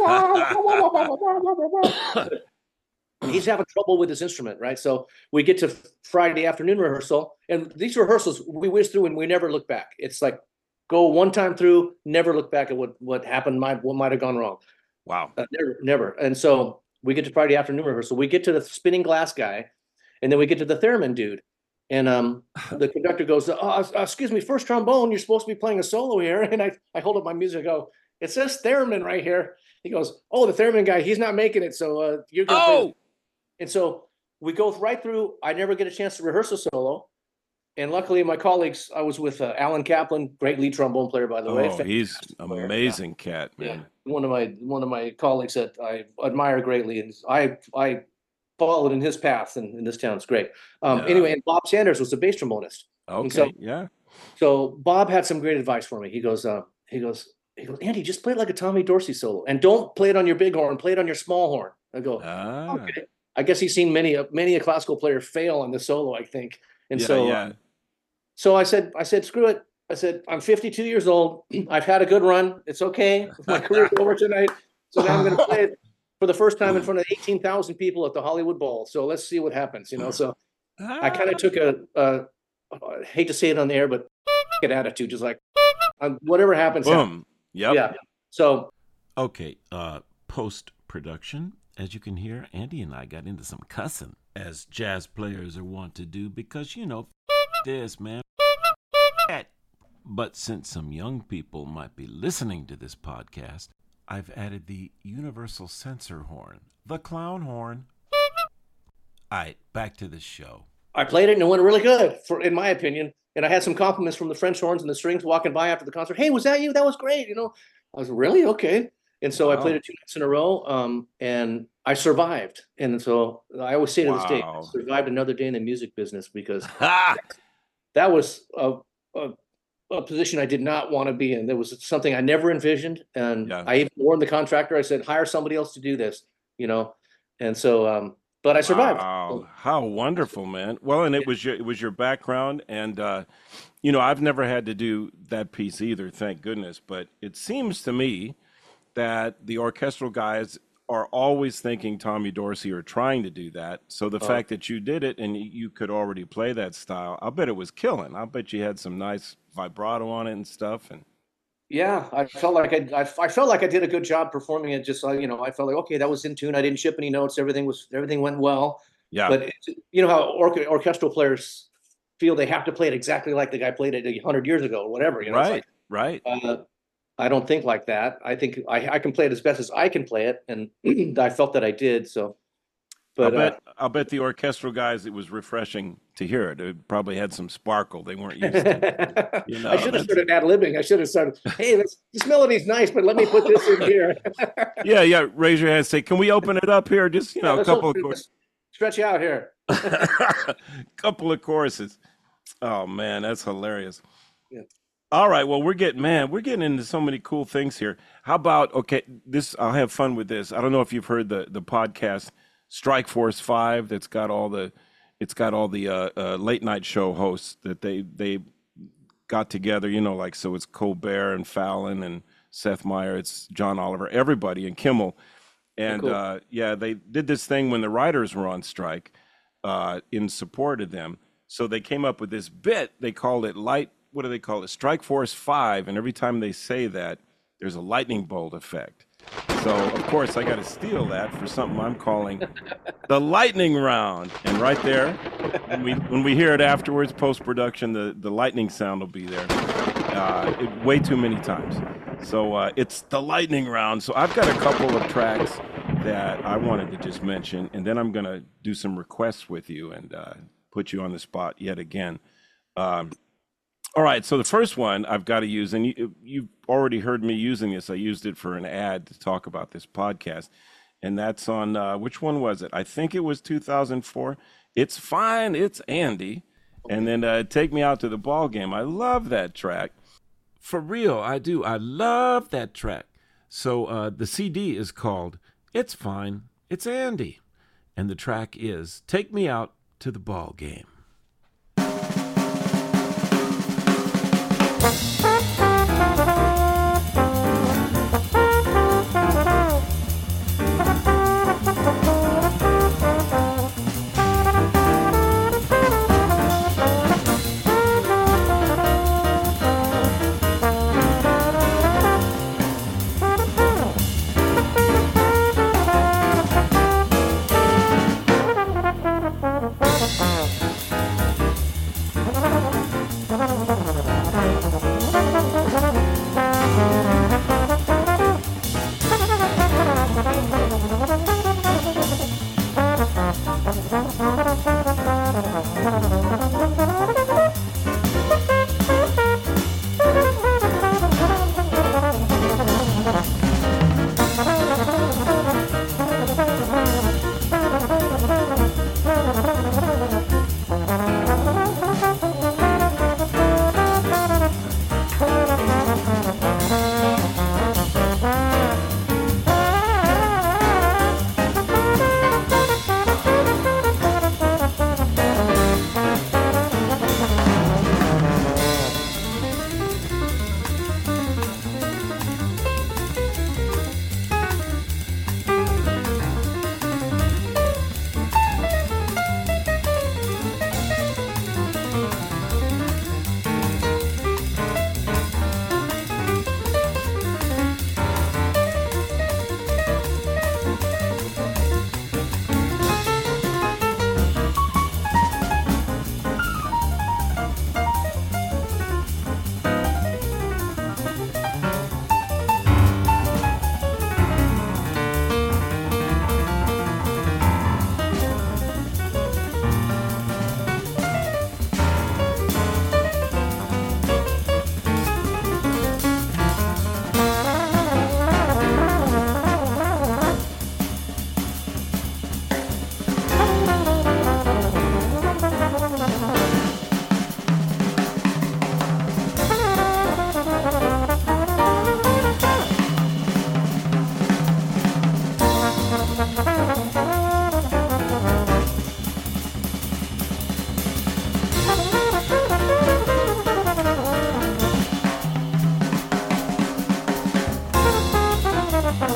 Speaker 2: he's having trouble with his instrument, right? So we get to Friday afternoon rehearsal, and these rehearsals we whiz through and we never look back. It's like go one time through, never look back at what what happened, might what might have gone wrong.
Speaker 1: Wow.
Speaker 2: Uh, never, never. And so we get to Friday afternoon rehearsal. We get to the spinning glass guy, and then we get to the theremin dude. And um, the conductor goes, oh, uh, excuse me, first trombone, you're supposed to be playing a solo here. And I, I hold up my music, I go, it says theremin right here. He goes, oh, the theremin guy, he's not making it. So uh, you're going to
Speaker 1: oh!
Speaker 2: play. And so we go right through. I never get a chance to rehearse a solo. And luckily, my colleagues, I was with uh, Alan Kaplan, great lead trombone player, by the
Speaker 1: oh,
Speaker 2: way.
Speaker 1: Oh, he's amazing cat, man.
Speaker 2: Yeah. One of my one of my colleagues that I admire greatly. And I I followed in his path in, in this town. It's great. Um,
Speaker 1: Yeah.
Speaker 2: Anyway, and Bob Sanders was the bass trombonist.
Speaker 1: Okay,
Speaker 2: so-
Speaker 1: yeah.
Speaker 2: So Bob had some great advice for me. He goes, uh, he goes, he goes, Andy, just play it like a Tommy Dorsey solo, and don't play it on your big horn. Play it on your small horn. I go,
Speaker 1: Ah,
Speaker 2: okay. I guess he's seen many a many a classical player fail on the solo, I think. And
Speaker 1: yeah,
Speaker 2: so,
Speaker 1: yeah.
Speaker 2: so I said, I said, screw it. I said, I'm fifty-two years old. I've had a good run. It's okay. My career's over tonight. So now I'm going to play it for the first time in front of eighteen thousand people at the Hollywood Bowl. So let's see what happens, you know. So I kind of took a, a, I hate to say it on the air, but an attitude, just like um, whatever happens. happens.
Speaker 1: Boom. Yep.
Speaker 2: Yeah. So
Speaker 1: Okay, uh, post-production, as you can hear, Andy and I got into some cussing, as jazz players are wont to do, because, you know, this, man, that. But since some young people might be listening to this podcast, I've added the universal censor horn, the clown horn. All right, back to the show.
Speaker 2: I played it and it went really good, for in my opinion. And I had some compliments from the French horns and the strings walking by after the concert. Hey, was that you? That was great. You know, I was really okay. And so I
Speaker 1: Wow.
Speaker 2: played it two nights in a row, um, and I survived. And so I always say to this day, I
Speaker 1: Wow.
Speaker 2: survived another day in the music business, because
Speaker 1: Ha!
Speaker 2: that was a, a, a position I did not want to be in. There was something I never envisioned. And
Speaker 1: Yeah.
Speaker 2: I even warned the contractor, I said, hire somebody else to do this, you know? And so, um, but I survived.
Speaker 1: Wow, how wonderful, man. Well, and it was your it was your background, and uh, you know, I've never had to do that piece either, thank goodness. But it seems to me that the orchestral guys are always thinking Tommy Dorsey or trying to do that. So the
Speaker 2: Oh.
Speaker 1: fact that you did it and y- you could already play that style, I'll bet it was killing. I'll bet you had some nice vibrato on it and stuff. And
Speaker 2: Yeah, I felt like I, I, I felt like I did a good job performing it. Just like, you know, I felt like, okay, that was in tune. I didn't ship any notes. Everything was, everything went well.
Speaker 1: yeah,
Speaker 2: But it- you know how or- orchestral players feel they have to play it exactly like the guy played it a hundred years ago or whatever. You know, it's
Speaker 1: right, right.
Speaker 2: like, uh, I don't think like that. I think I, I can play it as best as I can play it, and I felt that I did. So,
Speaker 1: I'll
Speaker 2: but uh,
Speaker 1: bet I'll bet the orchestral guys, it was refreshing to hear it. It probably had some sparkle they weren't used to. You know,
Speaker 2: I should have
Speaker 1: that's-
Speaker 2: started ad libbing. I should have started. Hey, this this melody's nice, but let me put this in here.
Speaker 1: Yeah, yeah. Raise your hand. Say, can we open it up here? Just you know, a
Speaker 2: Let's
Speaker 1: couple of
Speaker 2: open-
Speaker 1: chor-
Speaker 2: let's stretch out here.
Speaker 1: couple of choruses. Oh man, that's hilarious.
Speaker 2: Yeah.
Speaker 1: All right, well, we're getting man, we're getting into so many cool things here. How about okay? This I'll have fun with this. I don't know if you've heard the the podcast Strike Force Five. That's got all the, it's got all the uh, uh, late night show hosts that they they got together. You know, like so it's Colbert and Fallon and Seth Meyer. It's John Oliver, everybody, and Kimmel. And
Speaker 2: cool.
Speaker 1: uh, yeah, they did this thing when the writers were on strike uh, in support of them. So they came up with this bit. They called it light. What do they call it? Strike Force Five. And every time they say that, there's a lightning bolt effect. So of course I got to steal that for something I'm calling the lightning round. And right there, when we when we hear it afterwards, post production, the the lightning sound will be there. Uh, it, way too many times. So uh, it's the lightning round. So I've got a couple of tracks that I wanted to just mention, and then I'm going to do some requests with you and uh, put you on the spot yet again. Um, all right, so the first one I've got to use, and you, you've already heard me using this. I used it for an ad to talk about this podcast, and that's on, uh, which one was it? I think it was two thousand four. It's Fine, It's Andy. And then uh, Take Me Out to the Ball Game. I love that track. For real, I do. I love that track. So uh, the C D is called It's Fine, It's Andy. And the track is Take Me Out to the Ball Game.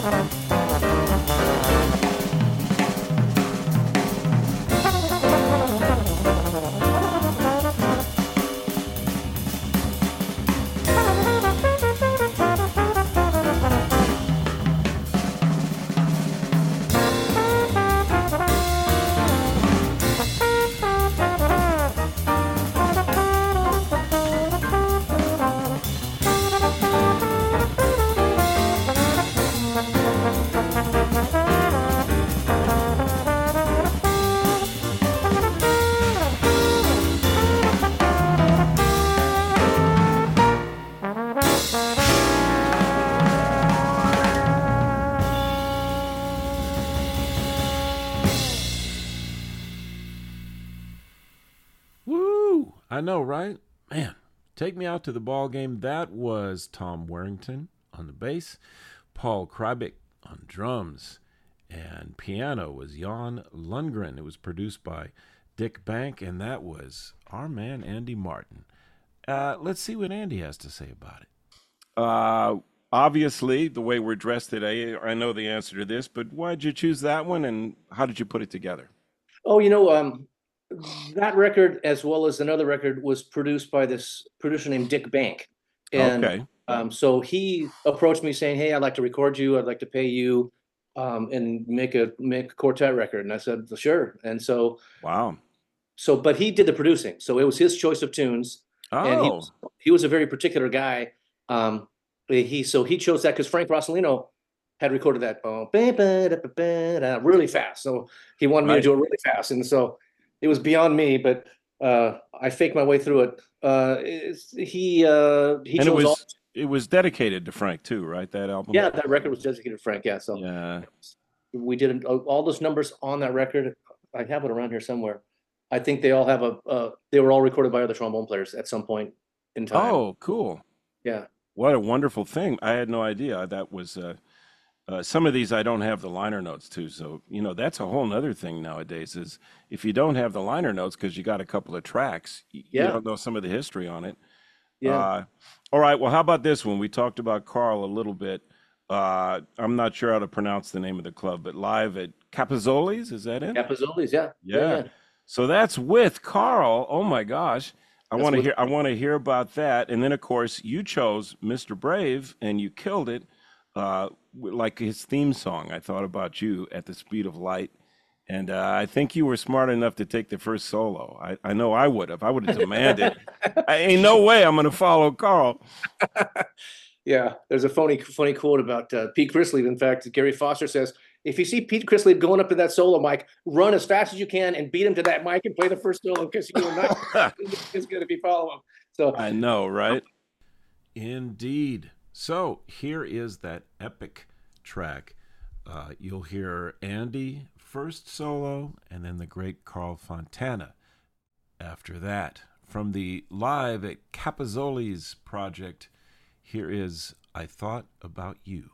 Speaker 1: I know, right? Man, take me out to the ball game. That was Tom Warrington on the bass, Paul Krybik on drums, and piano was Jan Lundgren. It was produced by Dick Bank, and that was our man Andy Martin. Uh, let's see what Andy has to say about it. Uh, obviously, the way we're dressed today, I know the answer to this, but why did you choose that one, and how did you put it together?
Speaker 2: Oh, you know, um, that record, as well as another record, was produced by this producer named Dick Bank. And
Speaker 1: Okay.
Speaker 2: um, so he approached me saying, "Hey, I'd like to record you. I'd like to pay you um, and make a make a quartet record." And I said, "Sure." And so,
Speaker 1: Wow.
Speaker 2: so, but he did the producing. So it was his choice of tunes. And he
Speaker 1: Oh,
Speaker 2: was, he was a very particular guy. Um, he so he chose that because Frank Rossellino had recorded that oh, ba, ba, da, ba, ba, da, really fast. So he wanted me to
Speaker 1: right.
Speaker 2: do it really fast, and so it was beyond me. But uh, I faked my way through it. Uh, it's, he uh, he
Speaker 1: And it
Speaker 2: chose all.
Speaker 1: was it was dedicated to Frank too, right? That album.
Speaker 2: Yeah, that record was dedicated to Frank. Yeah, so
Speaker 1: Yeah.
Speaker 2: we did all those numbers on that record. I have it around here somewhere. I think they all have a. Uh, they were all recorded by other trombone players at some point in time.
Speaker 1: Oh, cool.
Speaker 2: Yeah.
Speaker 1: What a wonderful thing. I had no idea that was uh, uh, some of these I don't have the liner notes to. So, you know, that's a whole nother thing nowadays is if you don't have the liner notes because you got a couple of tracks, y- you
Speaker 2: Yeah.
Speaker 1: don't know some of the history on it.
Speaker 2: Yeah.
Speaker 1: Uh, all right. Well, how about this one? We talked about Carl a little bit. Uh, I'm not sure how to pronounce the name of the club, but live at Capozzoli's, is that it?
Speaker 2: Capizoli's. Yeah.
Speaker 1: Yeah. So that's with Carl. Oh my gosh. I
Speaker 2: That's
Speaker 1: want to
Speaker 2: with-
Speaker 1: hear I want to hear about that. And then of course you chose Mister Brave and you killed it. Uh w- like his theme song. I thought about you at the speed of light. And uh, I think you were smart enough to take the first solo. I, I know I would have. I would have demanded. I ain't no way I'm gonna follow Carl.
Speaker 2: Yeah, there's a funny, funny quote about uh, Pete Chrisley. In fact, Gary Foster says, "If you see Pete Chrisley going up to that solo mic, run as fast as you can and beat him to that mic and play the first solo because you are not is going to be following." So
Speaker 1: I know, right? Indeed. So here is that epic track. Uh, you'll hear Andy first solo, and then the great Carl Fontana after that. From the Live at Capozzoli's project, here is I Thought About You.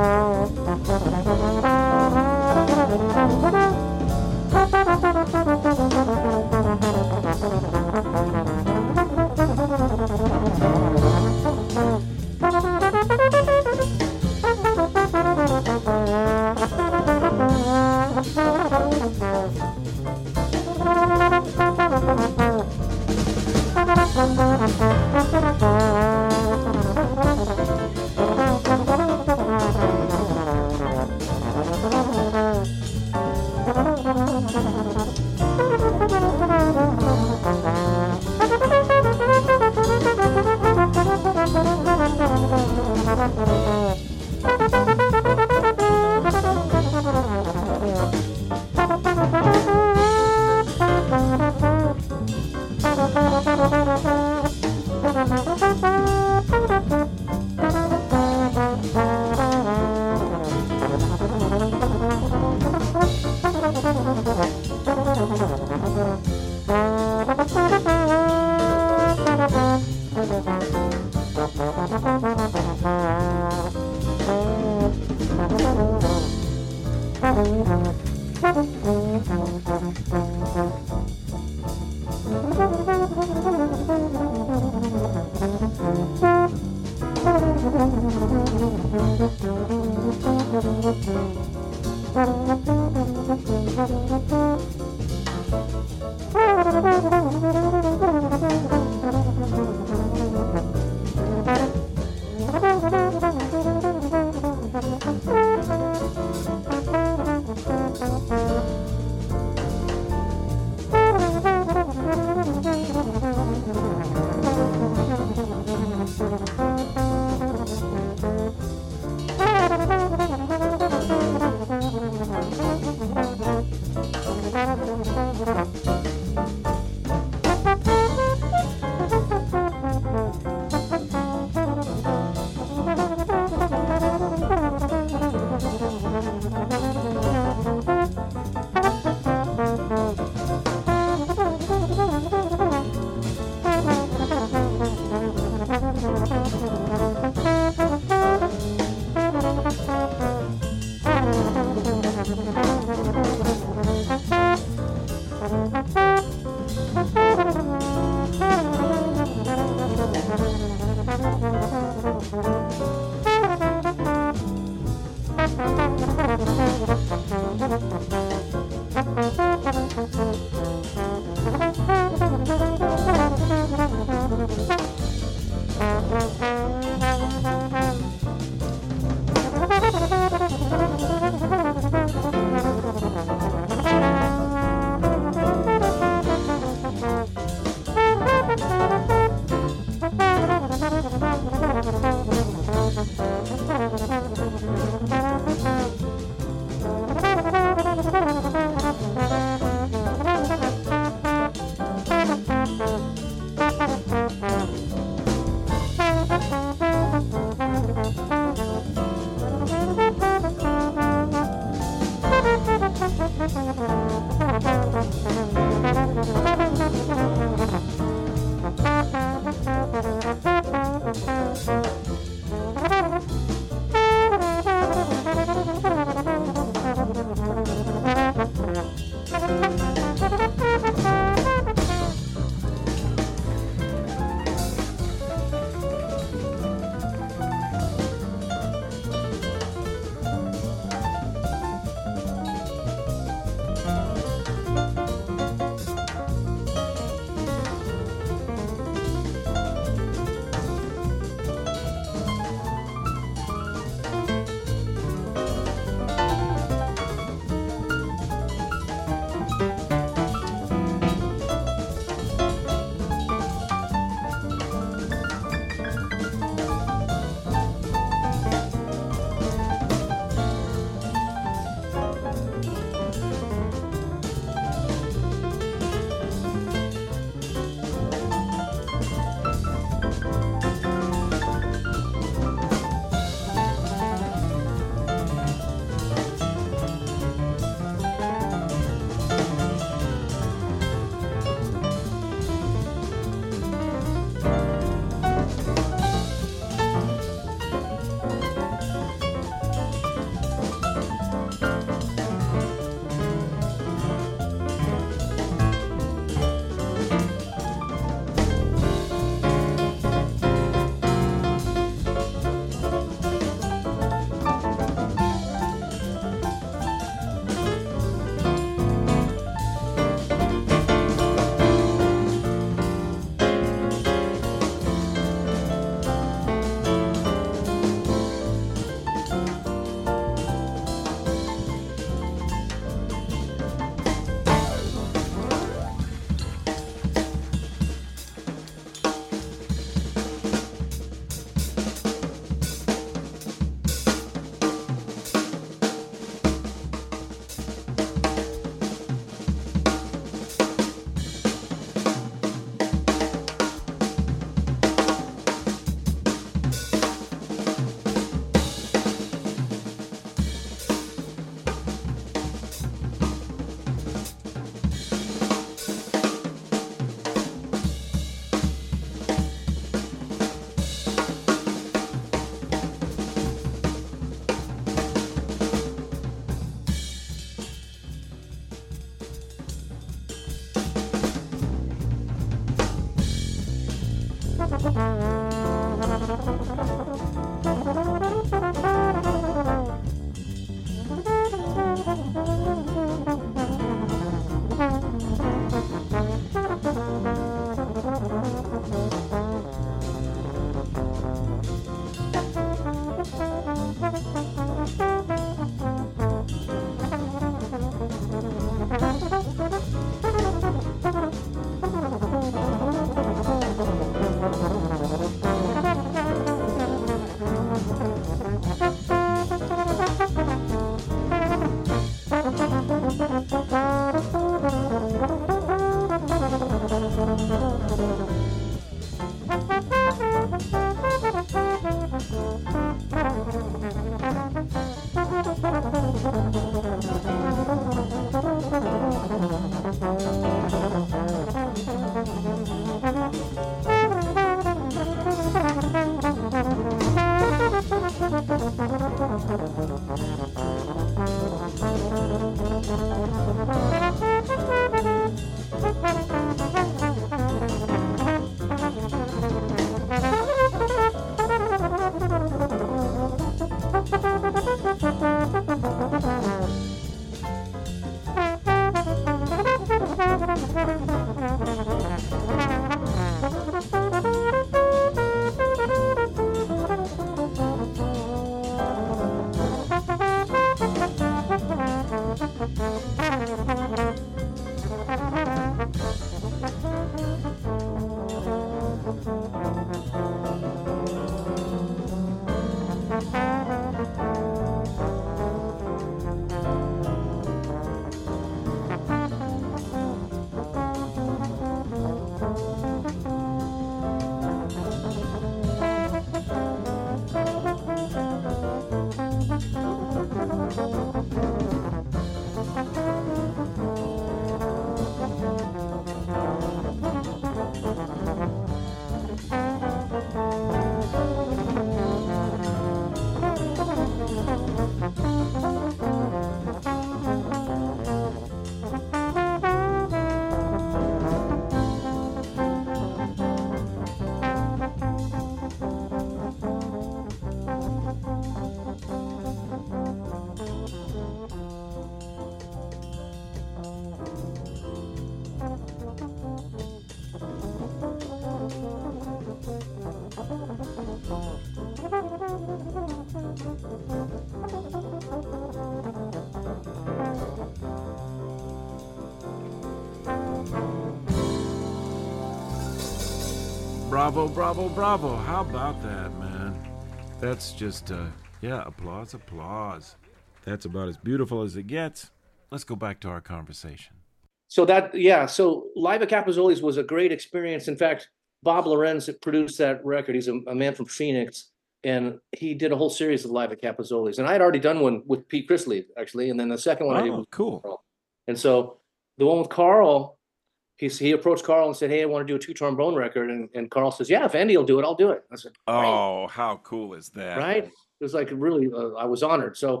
Speaker 1: Bravo, bravo, bravo. How about that, man? That's just, uh, yeah, applause, applause. That's about as beautiful as it gets. Let's go back to our conversation.
Speaker 2: So that, yeah, so Live at Capozoli's was a great experience. In fact, Bob Lorenz produced that record. He's a, a man from Phoenix, and he did a whole series of Live at Capozoli's. And I had already done one with Pete Chrisley, actually, and then the second one
Speaker 1: oh,
Speaker 2: I did was
Speaker 1: cool.
Speaker 2: Carl. And so the one with Carl, he, he approached Carl and said, hey, I want to do a two-trombone record. And, and Carl says, yeah, if Andy will do it, I'll do it. I said,
Speaker 1: oh, how cool is that?
Speaker 2: Right? It was like really, uh, I was honored. So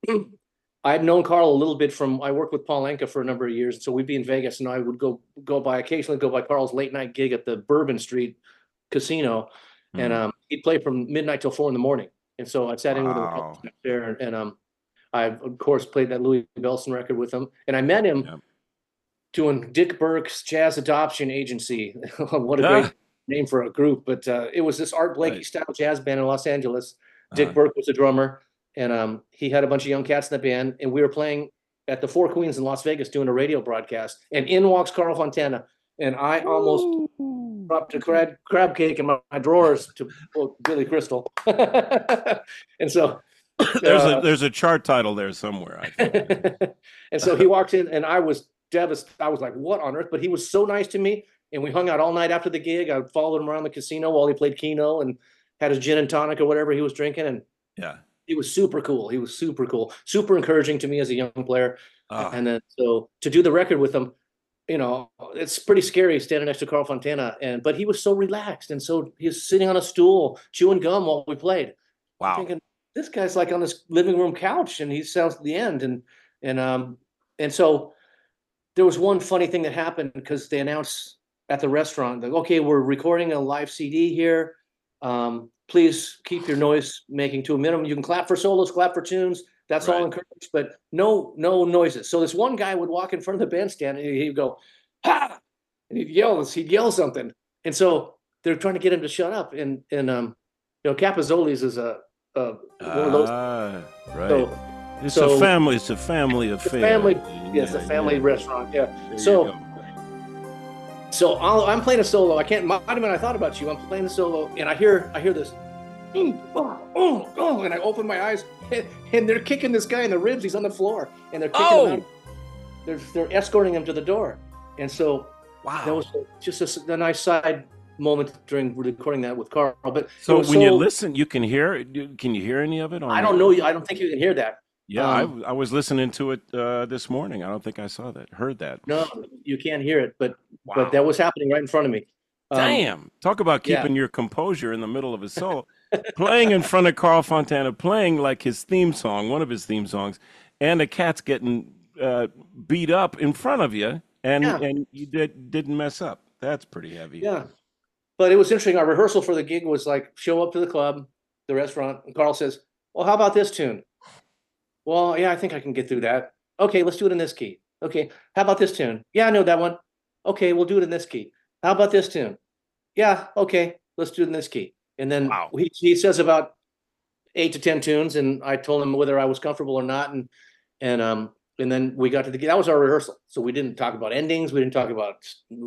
Speaker 2: I've known Carl a little bit from, I worked with Paul Anka for a number of years. So we'd be in Vegas and I would go go by, occasionally go by Carl's late night gig at the Bourbon Street Casino. Mm. And um, he'd play from midnight till four in the morning. And so I sat wow. in with him there. And, and um, I, of course, played that Louis Bellson record with him. And I met him yep. doing Dick Burke's Jazz Adoption Agency. What a great ah. name for a group. But uh, it was this Art Blakey right. style jazz band in Los Angeles. Dick uh-huh. Burke was the drummer. And um, he had a bunch of young cats in the band, and we were playing at the Four Queens in Las Vegas doing a radio broadcast. And in walks Carl Fontana, and I almost Ooh. dropped a crab crab cake in my, my drawers to quote Billy Crystal. And so
Speaker 1: there's uh, a there's a chart title there somewhere. I think.
Speaker 2: And so he walked in, and I was devastated. I was like, "What on earth?" But he was so nice to me, and we hung out all night after the gig. I followed him around the casino while he played Keno and had his gin and tonic or whatever he was drinking, and
Speaker 1: yeah.
Speaker 2: He was super cool. He was super cool, super encouraging to me as a young player. Oh. And then so to do the record with him, you know, it's pretty scary standing next to Carl Fontana. And but he was so relaxed, and so he was sitting on a stool chewing gum while we played.
Speaker 1: Wow,
Speaker 2: I'm thinking this guy's like on this living room couch, and he sounds at the end. And and um and so there was one funny thing that happened because they announced at the restaurant. Like, okay, we're recording a live C D here. Um, please keep your noise making to a minimum. You can clap for solos, clap for tunes. That's
Speaker 1: Right.
Speaker 2: all encouraged, but no, no noises. So this one guy would walk in front of the bandstand and he'd go, ha! And he'd yell, he'd yell something. And so they're trying to get him to shut up. And, and, um, you know, Capozzoli's is a, a one of those.
Speaker 1: Ah, right.
Speaker 2: So,
Speaker 1: it's
Speaker 2: so
Speaker 1: a family. It's a family
Speaker 2: it's
Speaker 1: affair.
Speaker 2: a family,
Speaker 1: Yeah,
Speaker 2: yes, a family
Speaker 1: yeah.
Speaker 2: restaurant. Yeah.
Speaker 1: There you
Speaker 2: So,
Speaker 1: go.
Speaker 2: so I'll, I'm playing a solo. I can't, Monument, I thought about you. I'm playing the solo and I hear, I hear this, oh, oh, oh, and I open my eyes and, and they're kicking this guy in the ribs. He's on the floor and they're kicking
Speaker 1: Oh!
Speaker 2: him out. They're, they're escorting him to the door. And so
Speaker 1: Wow.
Speaker 2: that was just a, a nice side moment during recording that with Carl. But
Speaker 1: So
Speaker 2: it was
Speaker 1: when you
Speaker 2: so-
Speaker 1: listen, you can hear it. Can you hear any of it? On
Speaker 2: I don't know. I don't think you can hear that.
Speaker 1: Yeah,
Speaker 2: Um,
Speaker 1: I, I was listening to it uh, this morning. I don't think I saw that, heard that.
Speaker 2: No, you can't hear it, but
Speaker 1: Wow.
Speaker 2: but that was happening right in front of me. Um,
Speaker 1: Damn. Talk about
Speaker 2: yeah.
Speaker 1: keeping your composure in the middle of a solo. Playing in front of Carl Fontana, playing like his theme song, one of his theme songs, and the cat's getting uh, beat up in front of you, and
Speaker 2: Yeah.
Speaker 1: and you did, didn't mess up. That's pretty heavy.
Speaker 2: Yeah, but it was interesting. Our rehearsal for the gig was like show up to the club, the restaurant, and Carl says, "Well, how about this tune?" Well, yeah, I think I can get through that. Okay, let's do it in this key. Okay, how about this tune? Yeah, I know that one. Okay, we'll do it in this key. How about this tune? Yeah, okay, let's do it in this key. And then
Speaker 1: Wow.
Speaker 2: he, he says about eight to ten tunes, and I told him whether I was comfortable or not, and and um and then we got to the that was our rehearsal. So we didn't talk about endings, we didn't talk about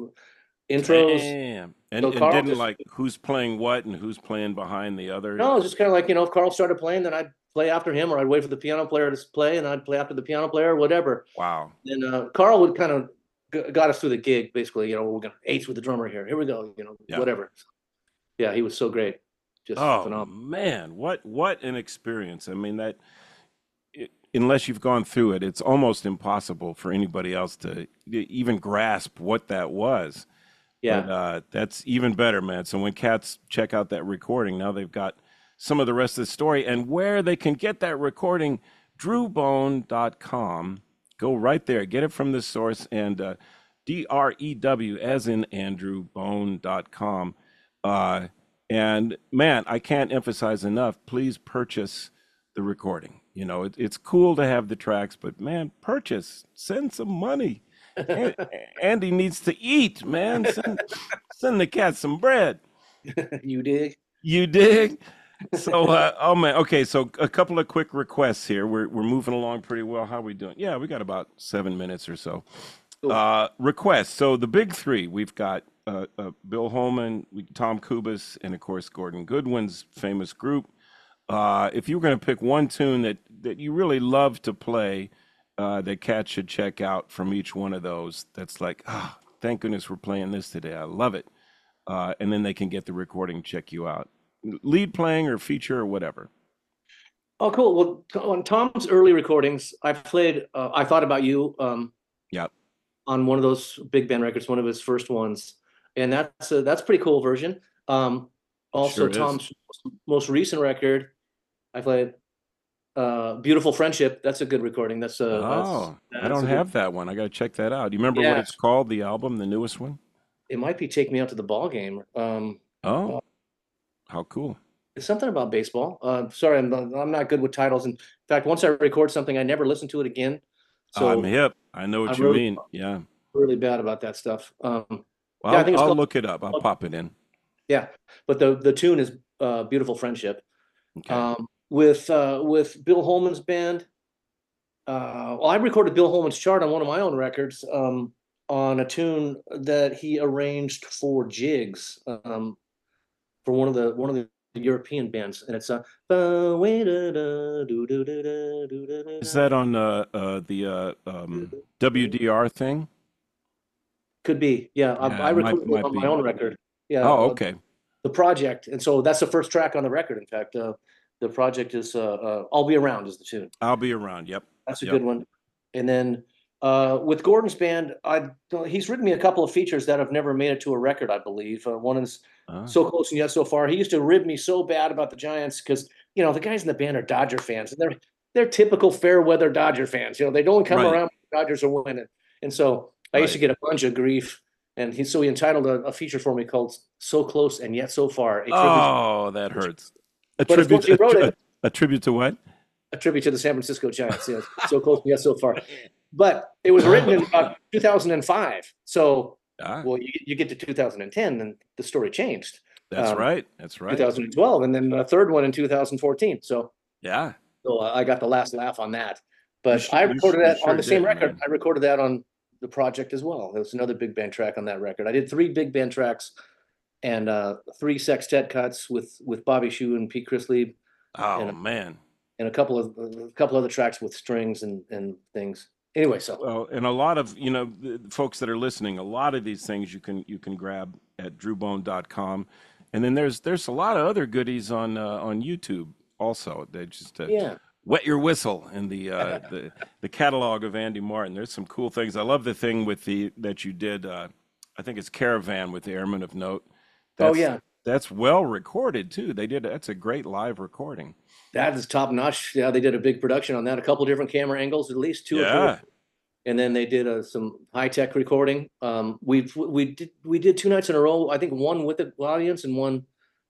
Speaker 2: intros.
Speaker 1: Damn. And,
Speaker 2: So
Speaker 1: and
Speaker 2: Carl
Speaker 1: didn't
Speaker 2: just-
Speaker 1: like who's playing what and who's playing behind the other.
Speaker 2: No, it was just kind of like, you know, if Carl started playing, then I'd play after him, or I'd wait for the piano player to play, and I'd play after the piano player, or whatever.
Speaker 1: Wow.
Speaker 2: Then uh, Carl would kind of g- got us through the gig, basically. You know, we're gonna eights with the drummer here. Here we go. You know,
Speaker 1: Yeah.
Speaker 2: whatever. Yeah, he was so great. Just
Speaker 1: Oh
Speaker 2: phenomenal.
Speaker 1: man, what what an experience! I mean that it, unless you've gone through it, it's almost impossible for anybody else to e- even grasp what that was.
Speaker 2: Yeah.
Speaker 1: But, uh, that's even better, man. So when cats check out that recording, now they've got some of the rest of the story and where they can get that recording. drew bone dot com. Go right there, get it from the source, and uh, D R E W as in Andrew Bone dot com. Uh, and man, I can't emphasize enough. Please purchase the recording. You know, it, it's cool to have the tracks, but man, purchase. Send some money. An- Andy needs to eat, man. Send, send the cat some bread.
Speaker 2: You dig?
Speaker 1: You dig? So, uh, oh man. Okay, so a couple of quick requests here. We're we're moving along pretty well. How are we doing? Yeah, we got about seven minutes or so.
Speaker 2: Cool.
Speaker 1: Uh, requests. So the big three. We've got uh, uh, Bill Holman, we- Tom Kubis, and of course Gordon Goodwin's famous group. Uh, if you were going to pick one tune that that you really love to play, uh, that cats should check out from each one of those, that's like, ah, thank goodness we're playing this today. I love it. Uh, and then they can get the recording, check you out. Lead playing or feature or whatever.
Speaker 2: Oh, cool. Well, t- on Tom's early recordings, I played uh, I Thought About You um,
Speaker 1: Yep.
Speaker 2: on one of those big band records, one of his first ones. And that's a, that's a pretty cool version. Um, also,
Speaker 1: sure is.
Speaker 2: Tom's most recent record, I played uh, Beautiful Friendship. That's a good recording. That's a.
Speaker 1: Oh,
Speaker 2: that's,
Speaker 1: I
Speaker 2: that's
Speaker 1: don't
Speaker 2: a good-
Speaker 1: have that one. I got to check that out. Do you remember what
Speaker 2: Yeah.
Speaker 1: it's called, the album, the newest one?
Speaker 2: It might be Take Me Out to the Ball Game. Um,
Speaker 1: Oh, how cool.
Speaker 2: it's something about baseball. Uh, sorry, I'm not, I'm not good with titles. In fact, once I record something, I never listen to it again. So
Speaker 1: I'm hip. I know what
Speaker 2: I'm
Speaker 1: you
Speaker 2: really-
Speaker 1: mean. Yeah.
Speaker 2: really bad about that stuff. Um,
Speaker 1: Well,
Speaker 2: Yeah, I think it's
Speaker 1: I'll
Speaker 2: called-
Speaker 1: look it up. I'll pop it in.
Speaker 2: yeah, but the the tune is uh, Beautiful Friendship.
Speaker 1: Okay.
Speaker 2: Um, with uh, with Bill Holman's band. Uh, well, I recorded Bill Holman's chart on one of my own records um, on a tune that he arranged for Jigs um, for one of the one of the European bands, and it's a.
Speaker 1: Is that on uh, uh, the uh, um, W D R thing?
Speaker 2: Could be, yeah. I,
Speaker 1: Yeah,
Speaker 2: I
Speaker 1: it might-
Speaker 2: recorded it
Speaker 1: might
Speaker 2: on
Speaker 1: be.
Speaker 2: my own record. Yeah.
Speaker 1: Oh,
Speaker 2: uh,
Speaker 1: okay.
Speaker 2: The project, and so that's the first track on the record. In fact, uh, the project is uh, uh, "I'll Be Around" is the tune.
Speaker 1: I'll be around. Yep.
Speaker 2: That's a
Speaker 1: Yep.
Speaker 2: good one. And then uh, with Gordon's band, I he's written me a couple of features that have never made it to a record, I believe. Uh, one is
Speaker 1: Ah.
Speaker 2: "So Close and Yet So Far." He used to rib me so bad about the Giants because you know the guys in the band are Dodger fans, and they're they're typical fair weather Dodger fans. You know they don't come
Speaker 1: Right.
Speaker 2: around when the Dodgers are winning, and so I used to
Speaker 1: Right.
Speaker 2: get a bunch of grief And he, so he entitled a, a feature for me called "So Close and Yet So Far." A tribute,
Speaker 1: Oh, that hurts. A
Speaker 2: but of
Speaker 1: tribute,
Speaker 2: course he
Speaker 1: a,
Speaker 2: wrote
Speaker 1: tri-
Speaker 2: it.
Speaker 1: a, a tribute to what?
Speaker 2: A tribute to the San Francisco Giants. Yes, so close and yet so far. But it was written in about two thousand five. So,
Speaker 1: Ah,
Speaker 2: well, you, you get to two thousand ten, and the story changed.
Speaker 1: that's
Speaker 2: Um,
Speaker 1: right. That's right.
Speaker 2: twenty twelve, and then a third one in two thousand fourteen. So,
Speaker 1: Yeah.
Speaker 2: so I got the last laugh on that. But
Speaker 1: sh-
Speaker 2: I
Speaker 1: you sh-
Speaker 2: recorded
Speaker 1: you
Speaker 2: that
Speaker 1: sure
Speaker 2: on the same
Speaker 1: did,
Speaker 2: record.
Speaker 1: man.
Speaker 2: I recorded that on the project as well. There was another big band track on that record. I did three big band tracks and uh, three sextet cuts with with Bobby Shue and Pete Chrisley,
Speaker 1: Oh,
Speaker 2: and
Speaker 1: man.
Speaker 2: and a couple of a couple other tracks with strings and and things. Anyway, so
Speaker 1: Well, and a lot of, you know, the the folks that are listening, a lot of these things you can you can grab at drew bone dot com. And then there's there's a lot of other goodies on uh, on YouTube also. They just uh,
Speaker 2: yeah,
Speaker 1: wet your whistle in the uh, the the catalog of Andy Martin. There's some cool things. I love the thing with the that you did. Uh, I think it's Caravan with the Airmen of Note.
Speaker 2: oh
Speaker 1: That's
Speaker 2: yeah,
Speaker 1: that's well recorded too. They did that's a great live recording.
Speaker 2: that is top notch. Yeah, they did a big production on that, a couple different camera angles, at least two or
Speaker 1: Yeah.
Speaker 2: three. And then they did uh, some high tech recording. Um, we we did we did two nights in a row. I think one with the audience and one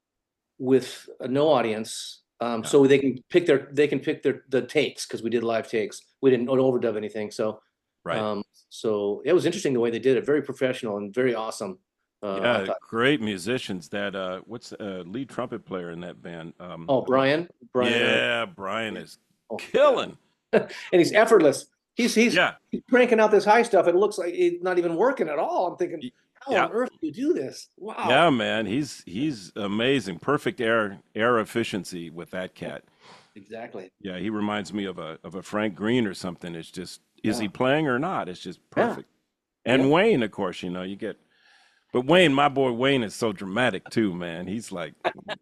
Speaker 2: with uh, no audience. Um,
Speaker 1: Yeah.
Speaker 2: so they can pick their they can pick their the takes because we did live takes. We didn't overdub anything. So
Speaker 1: Right.
Speaker 2: um, so it was interesting the way they did it. Very professional and very awesome. Uh, I
Speaker 1: Yeah,
Speaker 2: thought.
Speaker 1: great musicians. That uh, what's uh, lead trumpet player in that band? Um,
Speaker 2: Oh, Brian, Brian, uh,
Speaker 1: yeah, Brian is
Speaker 2: oh,
Speaker 1: killing.
Speaker 2: and he's effortless. He's he's
Speaker 1: Yeah,
Speaker 2: he's cranking out this high stuff. It looks like it's not even working at all. I'm thinking,
Speaker 1: Y-
Speaker 2: how
Speaker 1: yeah,
Speaker 2: on earth do you do this? Wow.
Speaker 1: yeah, man. He's he's amazing. Perfect air air efficiency with that cat.
Speaker 2: Exactly.
Speaker 1: Yeah, he reminds me of a of a Frank Green or something. It's just is
Speaker 2: Yeah.
Speaker 1: he playing or not? It's just
Speaker 2: Yeah.
Speaker 1: perfect. And
Speaker 2: Yeah.
Speaker 1: Wayne, of course, you know, you get. But Wayne, my boy Wayne, is so dramatic too, man. He's like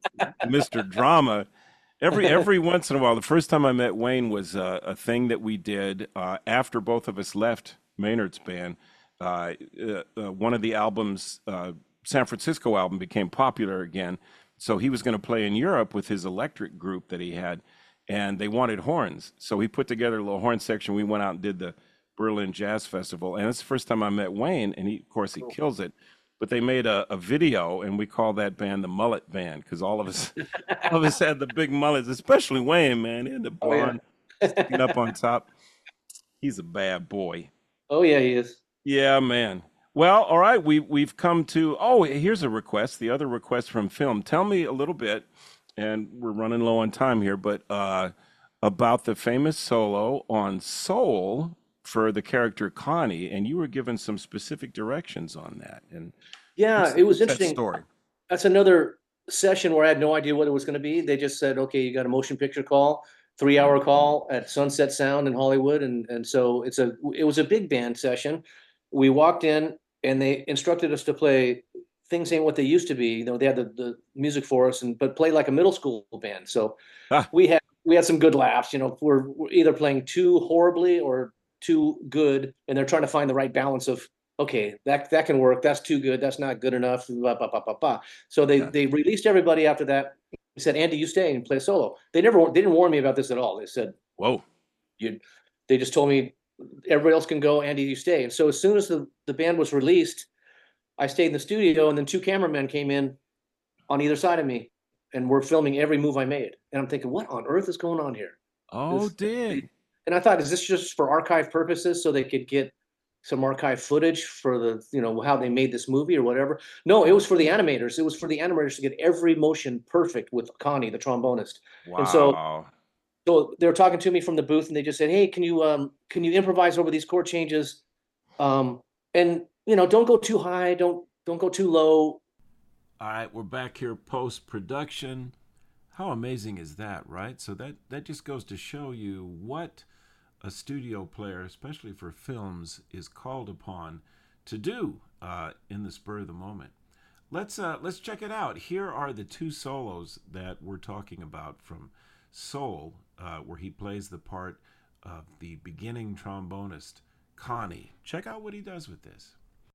Speaker 1: Mister Drama. Every every once in a while, the first time I met Wayne was uh, a thing that we did uh, after both of us left Maynard's band. Uh, uh, uh, one of the albums, uh, San Francisco album, became popular again. So he was going to play in Europe with his electric group that he had, and they wanted horns. So he put together a little horn section. We went out and did the Berlin Jazz Festival, and it's the first time I met Wayne, and he, of course, he kills it. But they made a, a video, and we called that band the Mullet Band because all of us, all of us had the big mullets, especially Wayne, man. He had the
Speaker 2: Oh yeah.
Speaker 1: blonde sticking up on top. He's a bad boy.
Speaker 2: Oh yeah, he is.
Speaker 1: Yeah, man. Well, all right, we we've come to. Oh, here's a request. The other request from film. Tell me a little bit, and we're running low on time here, but uh, about the famous solo on Soul for the character Connie, and you were given some specific directions on that. And
Speaker 2: Yeah,
Speaker 1: what's,
Speaker 2: it was
Speaker 1: what's that
Speaker 2: interesting.
Speaker 1: story?
Speaker 2: That's another session where I had no idea what it was going to be. They just said, okay, you got a motion picture call, three hour call at Sunset Sound in Hollywood. And, and so it's a, it was a big band session. We walked in and they instructed us to play Things Ain't What They Used to Be. You know, they had the, the music for us and, but play like a middle school band. So
Speaker 1: Ah,
Speaker 2: we had, we had some good laughs, you know, we're, we're either playing too horribly or too good. And they're trying to find the right balance of, okay, that that can work. That's too good. That's not good enough. Blah, blah, blah, blah, blah. So they
Speaker 1: yeah.
Speaker 2: they released everybody after that. They said, Andy, you stay and play solo. They never they didn't warn me about this at all. They said,
Speaker 1: Whoa.
Speaker 2: you. They just told me everybody else can go. Andy, you stay. And so as soon as the the band was released, I stayed in the studio, and then two cameramen came in on either side of me, and we're filming every move I made. And I'm thinking, what on earth is going on here?
Speaker 1: Oh,
Speaker 2: This,
Speaker 1: dig.
Speaker 2: and I thought, is this just for archive purposes so they could get some archive footage for the, you know, how they made this movie or whatever? No, it was for the animators. It was for the animators to get every motion perfect with Connie, the trombonist. And so,
Speaker 1: Wow.
Speaker 2: so they were talking to me from the booth, and they just said, "Hey, can you um can you improvise over these chord changes? Um, and you know, don't go too high, don't don't go too low."
Speaker 1: All right, we're back here post production. How amazing is that, right? So that that just goes to show you what a studio player, especially for films, is called upon to do uh, in the spur of the moment. Let's uh, let's check it out. Here are the two solos that we're talking about from Soul, uh, where he plays the part of the beginning trombonist Connie. Check out what he does with this.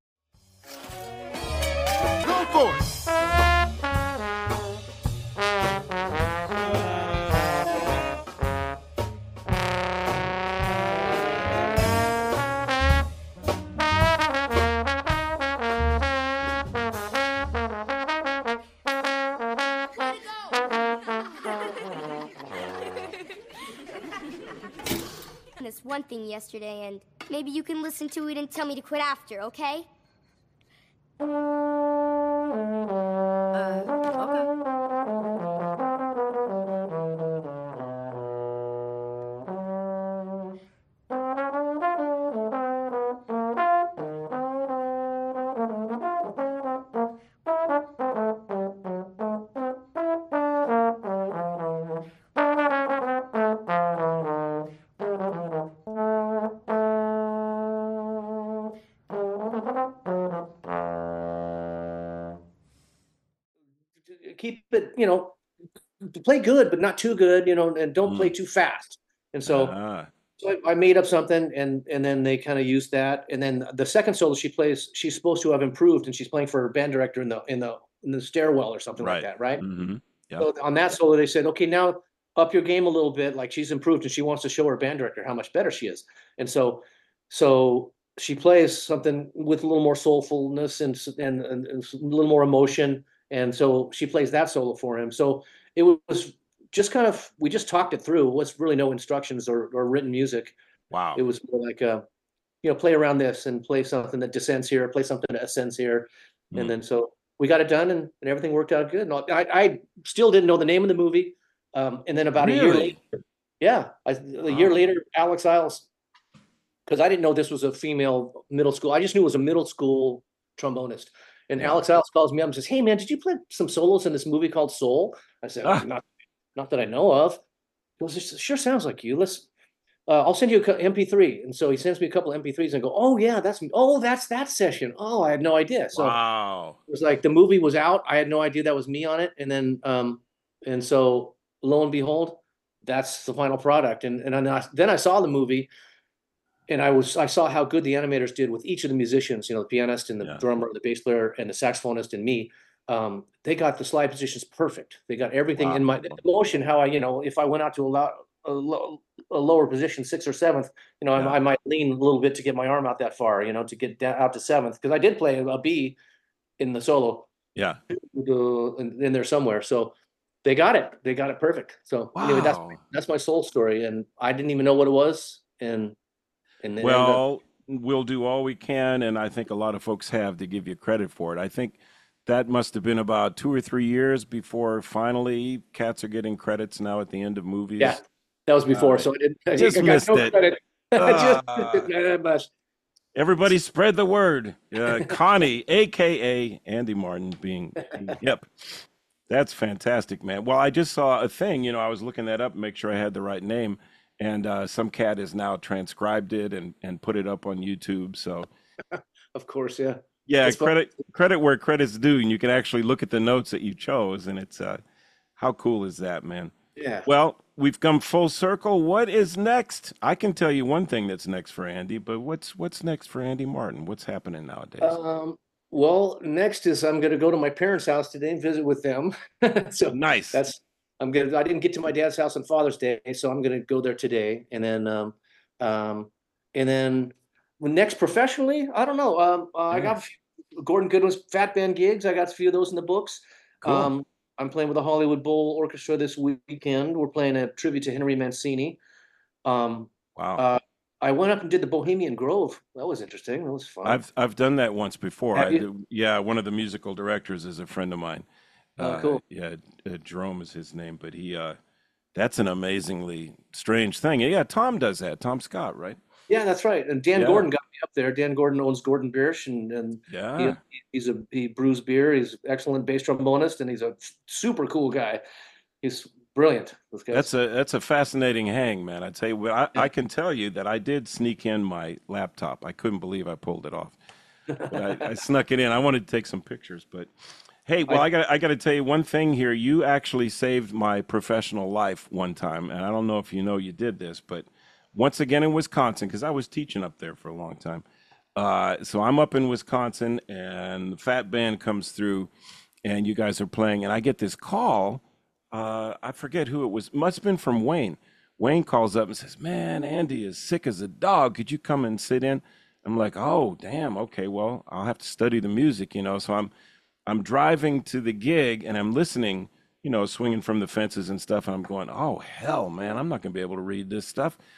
Speaker 3: Go for it!
Speaker 4: one thing yesterday, and maybe you can listen to it and tell me to quit after, okay?
Speaker 5: Uh, okay.
Speaker 2: Keep it, you know, play good, but not too good, you know, and don't play
Speaker 1: Mm.
Speaker 2: too fast. And so,
Speaker 1: Ah,
Speaker 2: so I, I made up something, and and then they kind of used that. And then the second solo she plays, she's supposed to have improved, and she's playing for her band director in the in the in the stairwell or something like
Speaker 1: right.
Speaker 2: that, right?
Speaker 1: Mm-hmm. Yeah.
Speaker 2: So on that solo, they said, okay, now up your game a little bit. Like, she's improved, and she wants to show her band director how much better she is. And so, so she plays something with a little more soulfulness and and, and a little more emotion. And so she plays that solo for him. So it was just kind of, we just talked it through. It was really no instructions or, or written music.
Speaker 1: Wow.
Speaker 2: It was more like, uh, you know, play around this and play something that descends here, play something that ascends here.
Speaker 1: Mm.
Speaker 2: And then so we got it done, and, and everything worked out good. And I, I still didn't know the name of the movie. Um, and then about a year
Speaker 1: Really?
Speaker 2: later, yeah, I, a year
Speaker 1: Wow.
Speaker 2: later, Alex Isles, because I didn't know this was a female middle school. I just knew it was a middle school trombonist. And
Speaker 1: Yeah.
Speaker 2: Alex Isles calls me up and says, "Hey man, did you play some solos in this movie called Soul?" I said,
Speaker 1: Ah.
Speaker 2: "Not, not that I know of." He goes, "It sure sounds like you. Let's, uh, I'll send you a M P three." And so he sends me a couple of M P threes, and I go, "Oh yeah, that's oh that's that session. Oh, I had no idea." So
Speaker 1: Wow.
Speaker 2: it was like the movie was out. I had no idea that was me on it. And then, um, and so lo and behold, that's the final product. And and then I, then I saw the movie, and I was I saw how good the animators did with each of the musicians. You know, the pianist and the
Speaker 1: Yeah.
Speaker 2: drummer, the bass player, and the saxophonist, and me. Um, they got the slide positions perfect. They got everything
Speaker 1: Wow.
Speaker 2: in my motion. How I, you know, if I went out to a, lo- a, low, a lower position, sixth or seventh, you know,
Speaker 1: Yeah.
Speaker 2: I, I might lean a little bit to get my arm out that far, you know, to get down, out to seventh, because I did play a B in the solo
Speaker 1: Yeah.
Speaker 2: uh, in, in there somewhere. So they got it. They got it perfect. So anyway, that's
Speaker 1: Wow.
Speaker 2: that's my soul story, and I didn't even know what it was, and and it ended up.
Speaker 1: Well, we'll do all we can, and I think a lot of folks have, to give you credit for it. I think that must have been about two or three years before finally cats are getting credits now at the end of movies.
Speaker 2: Yeah, that was before,
Speaker 1: Uh,
Speaker 2: so I didn't. I
Speaker 1: just
Speaker 2: got
Speaker 1: missed
Speaker 2: no
Speaker 1: it.
Speaker 2: credit. I just
Speaker 1: Ah.
Speaker 2: missed it that much.
Speaker 1: Everybody spread the word. Uh, Connie, A K A Andy Martin, being hip. That's fantastic, man. Well, I just saw a thing, you know, I was looking that up, make sure I had the right name, and uh, some cat has now transcribed it and, and put it up on YouTube. So,
Speaker 2: Of course, yeah.
Speaker 1: yeah,
Speaker 2: It's fun.
Speaker 1: credit credit where credit's due, and you can actually look at the notes that you chose, and it's uh, how cool is that, man?
Speaker 2: Yeah.
Speaker 1: Well, we've come full circle. What is next? I can tell you one thing that's next for Andy, but what's what's next for Andy Martin? What's happening nowadays?
Speaker 2: Um. Well, next is I'm going to go to my parents' house today and visit with them. So
Speaker 1: Nice.
Speaker 2: that's I'm gonna. I didn't get to my dad's house on Father's Day, so I'm going to go there today, and then um, um, and then well, next professionally, I don't know. Um, uh, I
Speaker 1: Yeah.
Speaker 2: got a few Gordon Goodwin's Fat Band gigs. I got a few of those in the books.
Speaker 1: Cool.
Speaker 2: Um, I'm playing with the Hollywood Bowl Orchestra this weekend. We're playing a tribute to Henry Mancini. Um,
Speaker 1: Wow.
Speaker 2: uh, I went up and did the Bohemian Grove. That was interesting. That was fun.
Speaker 1: I've I've done that once before.
Speaker 2: Have
Speaker 1: I
Speaker 2: you?
Speaker 1: do, yeah, one of the musical directors is a friend of mine.
Speaker 2: Oh,
Speaker 1: Uh,
Speaker 2: cool.
Speaker 1: yeah, uh, Jerome is his name, but he uh, that's an amazingly strange thing. Yeah, Tom does that. Tom Scott, right?
Speaker 2: Yeah, that's right. And Dan
Speaker 1: Yeah.
Speaker 2: Gordon got me up there. Dan Gordon owns Gordon Biersch, and and he,
Speaker 1: Yeah.
Speaker 2: he's a he brews beer. He's an excellent bass trombonist, and he's a super cool guy. He's brilliant. This guy.
Speaker 1: That's a that's a fascinating hang, man. I tell you what, I,
Speaker 2: Yeah.
Speaker 1: I can tell you that I did sneak in my laptop. I couldn't believe I pulled it off. But I, I snuck it in. I wanted to take some pictures, but hey, well, I got I got to tell you one thing here. You actually saved my professional life one time, and I don't know if you know you did this, but once again in Wisconsin, because I was teaching up there for a long time. Uh, so I'm up in Wisconsin, and the Fat Band comes through, and you guys are playing, and I get this call. Uh, I forget who it was. Must have been from Wayne. Wayne calls up and says, "Man, Andy is sick as a dog. Could you come and sit in?" I'm like, "Oh, damn. Okay, well, I'll have to study the music, you know." So I'm I'm driving to the gig and I'm listening, you know, swinging from the fences and stuff. And I'm going, "Oh, hell, man, I'm not going to be able to read this stuff."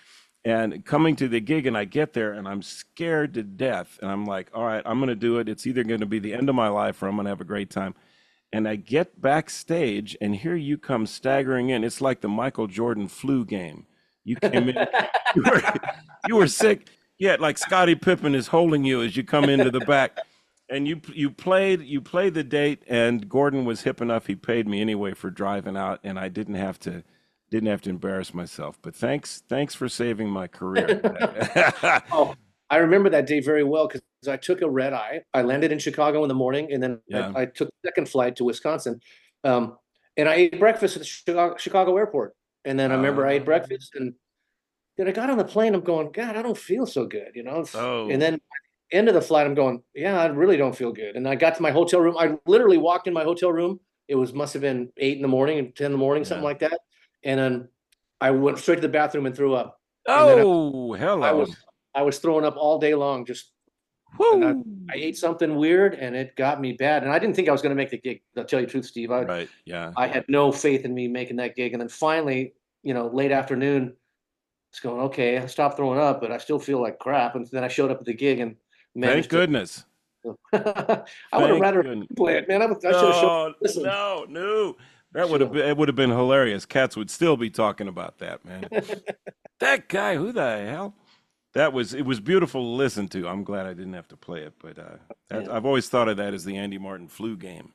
Speaker 1: And coming to the gig, and I get there, and I'm scared to death. And I'm like, all right, I'm going to do it. It's either going to be the end of my life or I'm going to have a great time. And I get backstage, and here you come staggering in. It's like the Michael Jordan flu game. You came in, you were, you were sick. Yeah, like Scottie Pippen is holding you as you come into the back. And you you played you played the date, and Gordon was hip enough. He paid me anyway for driving out, and I didn't have to didn't have to embarrass myself. But thanks thanks for saving my career.
Speaker 2: Oh, I remember that day very well because I took a red eye. I landed in Chicago in the morning, and then
Speaker 1: Yeah.
Speaker 2: I, I took the second flight to Wisconsin, um, and I ate breakfast at the Chicago, Chicago airport. And then I remember I ate breakfast, and then I got on the plane. I'm going, God, I don't feel so good, you know.
Speaker 1: Oh.
Speaker 2: And then at the end of the flight, I'm going, yeah, I really don't feel good. And I got to my hotel room. I literally walked in my hotel room. It was must have been eight in the morning and ten in the morning, something
Speaker 1: Yeah.
Speaker 2: like that. And then I went straight to the bathroom and threw up. And then I-
Speaker 1: Oh, hello.
Speaker 2: I was I was throwing up all day long. Just
Speaker 1: Woo.
Speaker 2: and I ate something weird, and it got me bad. And I didn't think I was going to make the gig. I'll tell you the truth, Steve. I
Speaker 1: Right, yeah.
Speaker 2: I had no faith in me making that gig. And then finally, you know, late afternoon, it's going okay. I stopped throwing up, but I still feel like crap. And then I showed up at the gig and
Speaker 1: Thank
Speaker 2: managed to-
Speaker 1: goodness.
Speaker 2: I would have
Speaker 1: Thank
Speaker 2: rather
Speaker 1: goodness.
Speaker 2: play it, man. I, would- I should have
Speaker 1: No,
Speaker 2: showed. Listen,
Speaker 1: no, no. That would have
Speaker 2: Sure.
Speaker 1: been it would have been hilarious. Cats would still be talking about that, man. That guy, who the hell? That was it was beautiful to listen to. I'm glad I didn't have to play it, but uh, that,
Speaker 2: Yeah.
Speaker 1: I've always thought of that as the Andy Martin flu game.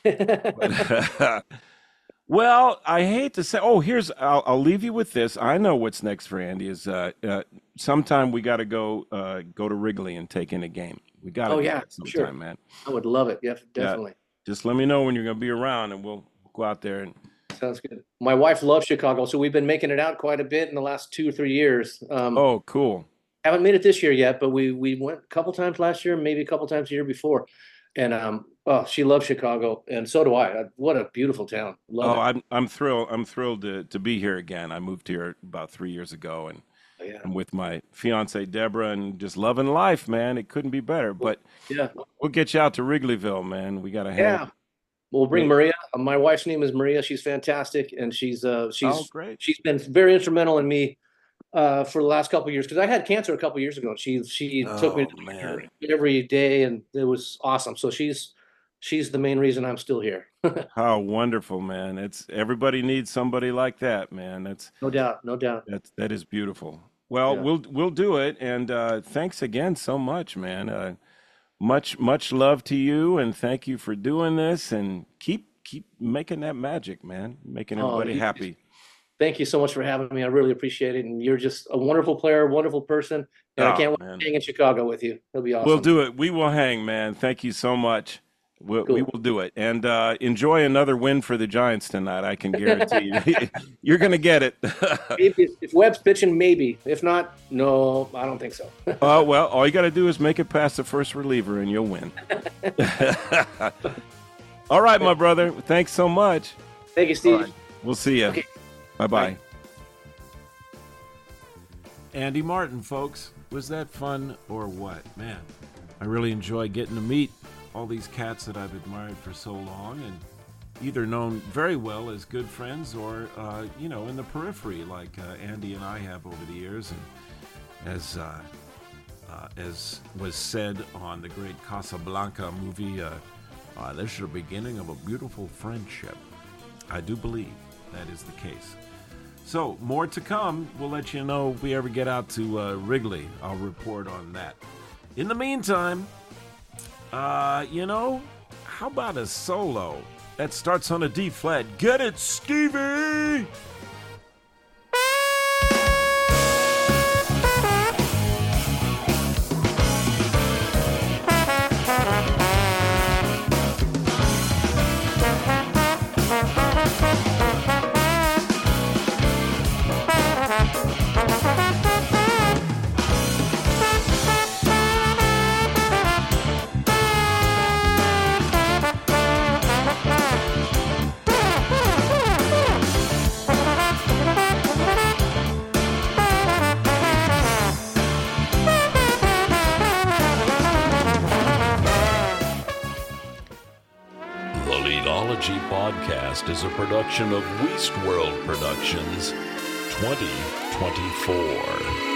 Speaker 1: But, well, I hate to say. Oh, here's I'll, I'll leave you with this. I know what's next for Andy is uh, uh, sometime we got to go uh, go to Wrigley and take in a game. We got to
Speaker 2: Oh,
Speaker 1: do
Speaker 2: yeah,
Speaker 1: that sometime,
Speaker 2: sure.
Speaker 1: man.
Speaker 2: I would love it. Yeah, definitely.
Speaker 1: Just let me know when you're going to be around, and we'll go out there and.
Speaker 2: Sounds good. My wife loves Chicago, so we've been making it out quite a bit in the last two or three years. Um,
Speaker 1: Oh, cool.
Speaker 2: haven't made it this year yet, but we we went a couple times last year, maybe a couple times the year before. And um, oh, she loves Chicago, and so do I. What a beautiful town. Love
Speaker 1: Oh,
Speaker 2: it.
Speaker 1: I'm I'm thrilled. I'm thrilled to to be here again. I moved here about three years ago, and
Speaker 2: Yeah,
Speaker 1: I'm with my fiance Deborah, and just loving life, man. It couldn't be better. But
Speaker 2: yeah,
Speaker 1: we'll get you out to Wrigleyville, man. We gotta have.
Speaker 2: yeah. We'll bring
Speaker 1: Yeah.
Speaker 2: Maria. Uh, My wife's name is Maria. She's fantastic, and she's uh she's
Speaker 1: Oh, great.
Speaker 2: she's been very instrumental in me uh for the last couple of years because I had cancer a couple of years ago. She she took me
Speaker 1: Oh,
Speaker 2: to
Speaker 1: man.
Speaker 2: her every day, and it was awesome. So she's she's the main reason I'm still here.
Speaker 1: How wonderful, man. It's everybody needs somebody like that, man. That's
Speaker 2: No doubt, no doubt.
Speaker 1: that's that is beautiful. Well,
Speaker 2: Yeah.
Speaker 1: we'll we'll do it, and uh, thanks again so much, man. Uh, much much love to you, and thank you for doing this, and keep keep making that magic, man. Making
Speaker 2: Oh,
Speaker 1: everybody
Speaker 2: you-
Speaker 1: happy.
Speaker 2: Thank you so much for having me. I really appreciate it, and you're just a wonderful player, wonderful person, and I
Speaker 1: Oh,
Speaker 2: can't wait
Speaker 1: man.
Speaker 2: to hang in Chicago with you. It'll be awesome.
Speaker 1: We'll do it. We will hang, man. Thank you so much. We'll, We
Speaker 2: Cool.
Speaker 1: will do it, and uh, enjoy another win for the Giants tonight. I can guarantee you. You're gonna get it.
Speaker 2: Maybe if, if Webb's pitching, maybe. If not, no, I don't think so.
Speaker 1: Oh, well, all you got to do is make it past the first reliever and you'll win. All right, my brother. Thanks so much.
Speaker 2: Thank you, Steve.
Speaker 1: All right. We'll see you.
Speaker 2: Okay.
Speaker 1: Bye-bye.
Speaker 2: Bye.
Speaker 1: Andy Martin, folks. Was that fun or what? Man, I really enjoy getting to meet all these cats that I've admired for so long and either known very well as good friends or, uh, you know, in the periphery like uh, Andy and I have over the years. And as uh, uh, as was said on the great Casablanca movie, uh, uh, this is the beginning of a beautiful friendship. I do believe that is the case. So, more to come. We'll let you know if we ever get out to uh, Wrigley. I'll report on that. In the meantime, uh, you know, how about a solo that starts on a D flat? Get it, Stevie!
Speaker 6: The Leadology Podcast is a production of Weast World Productions twenty twenty-four.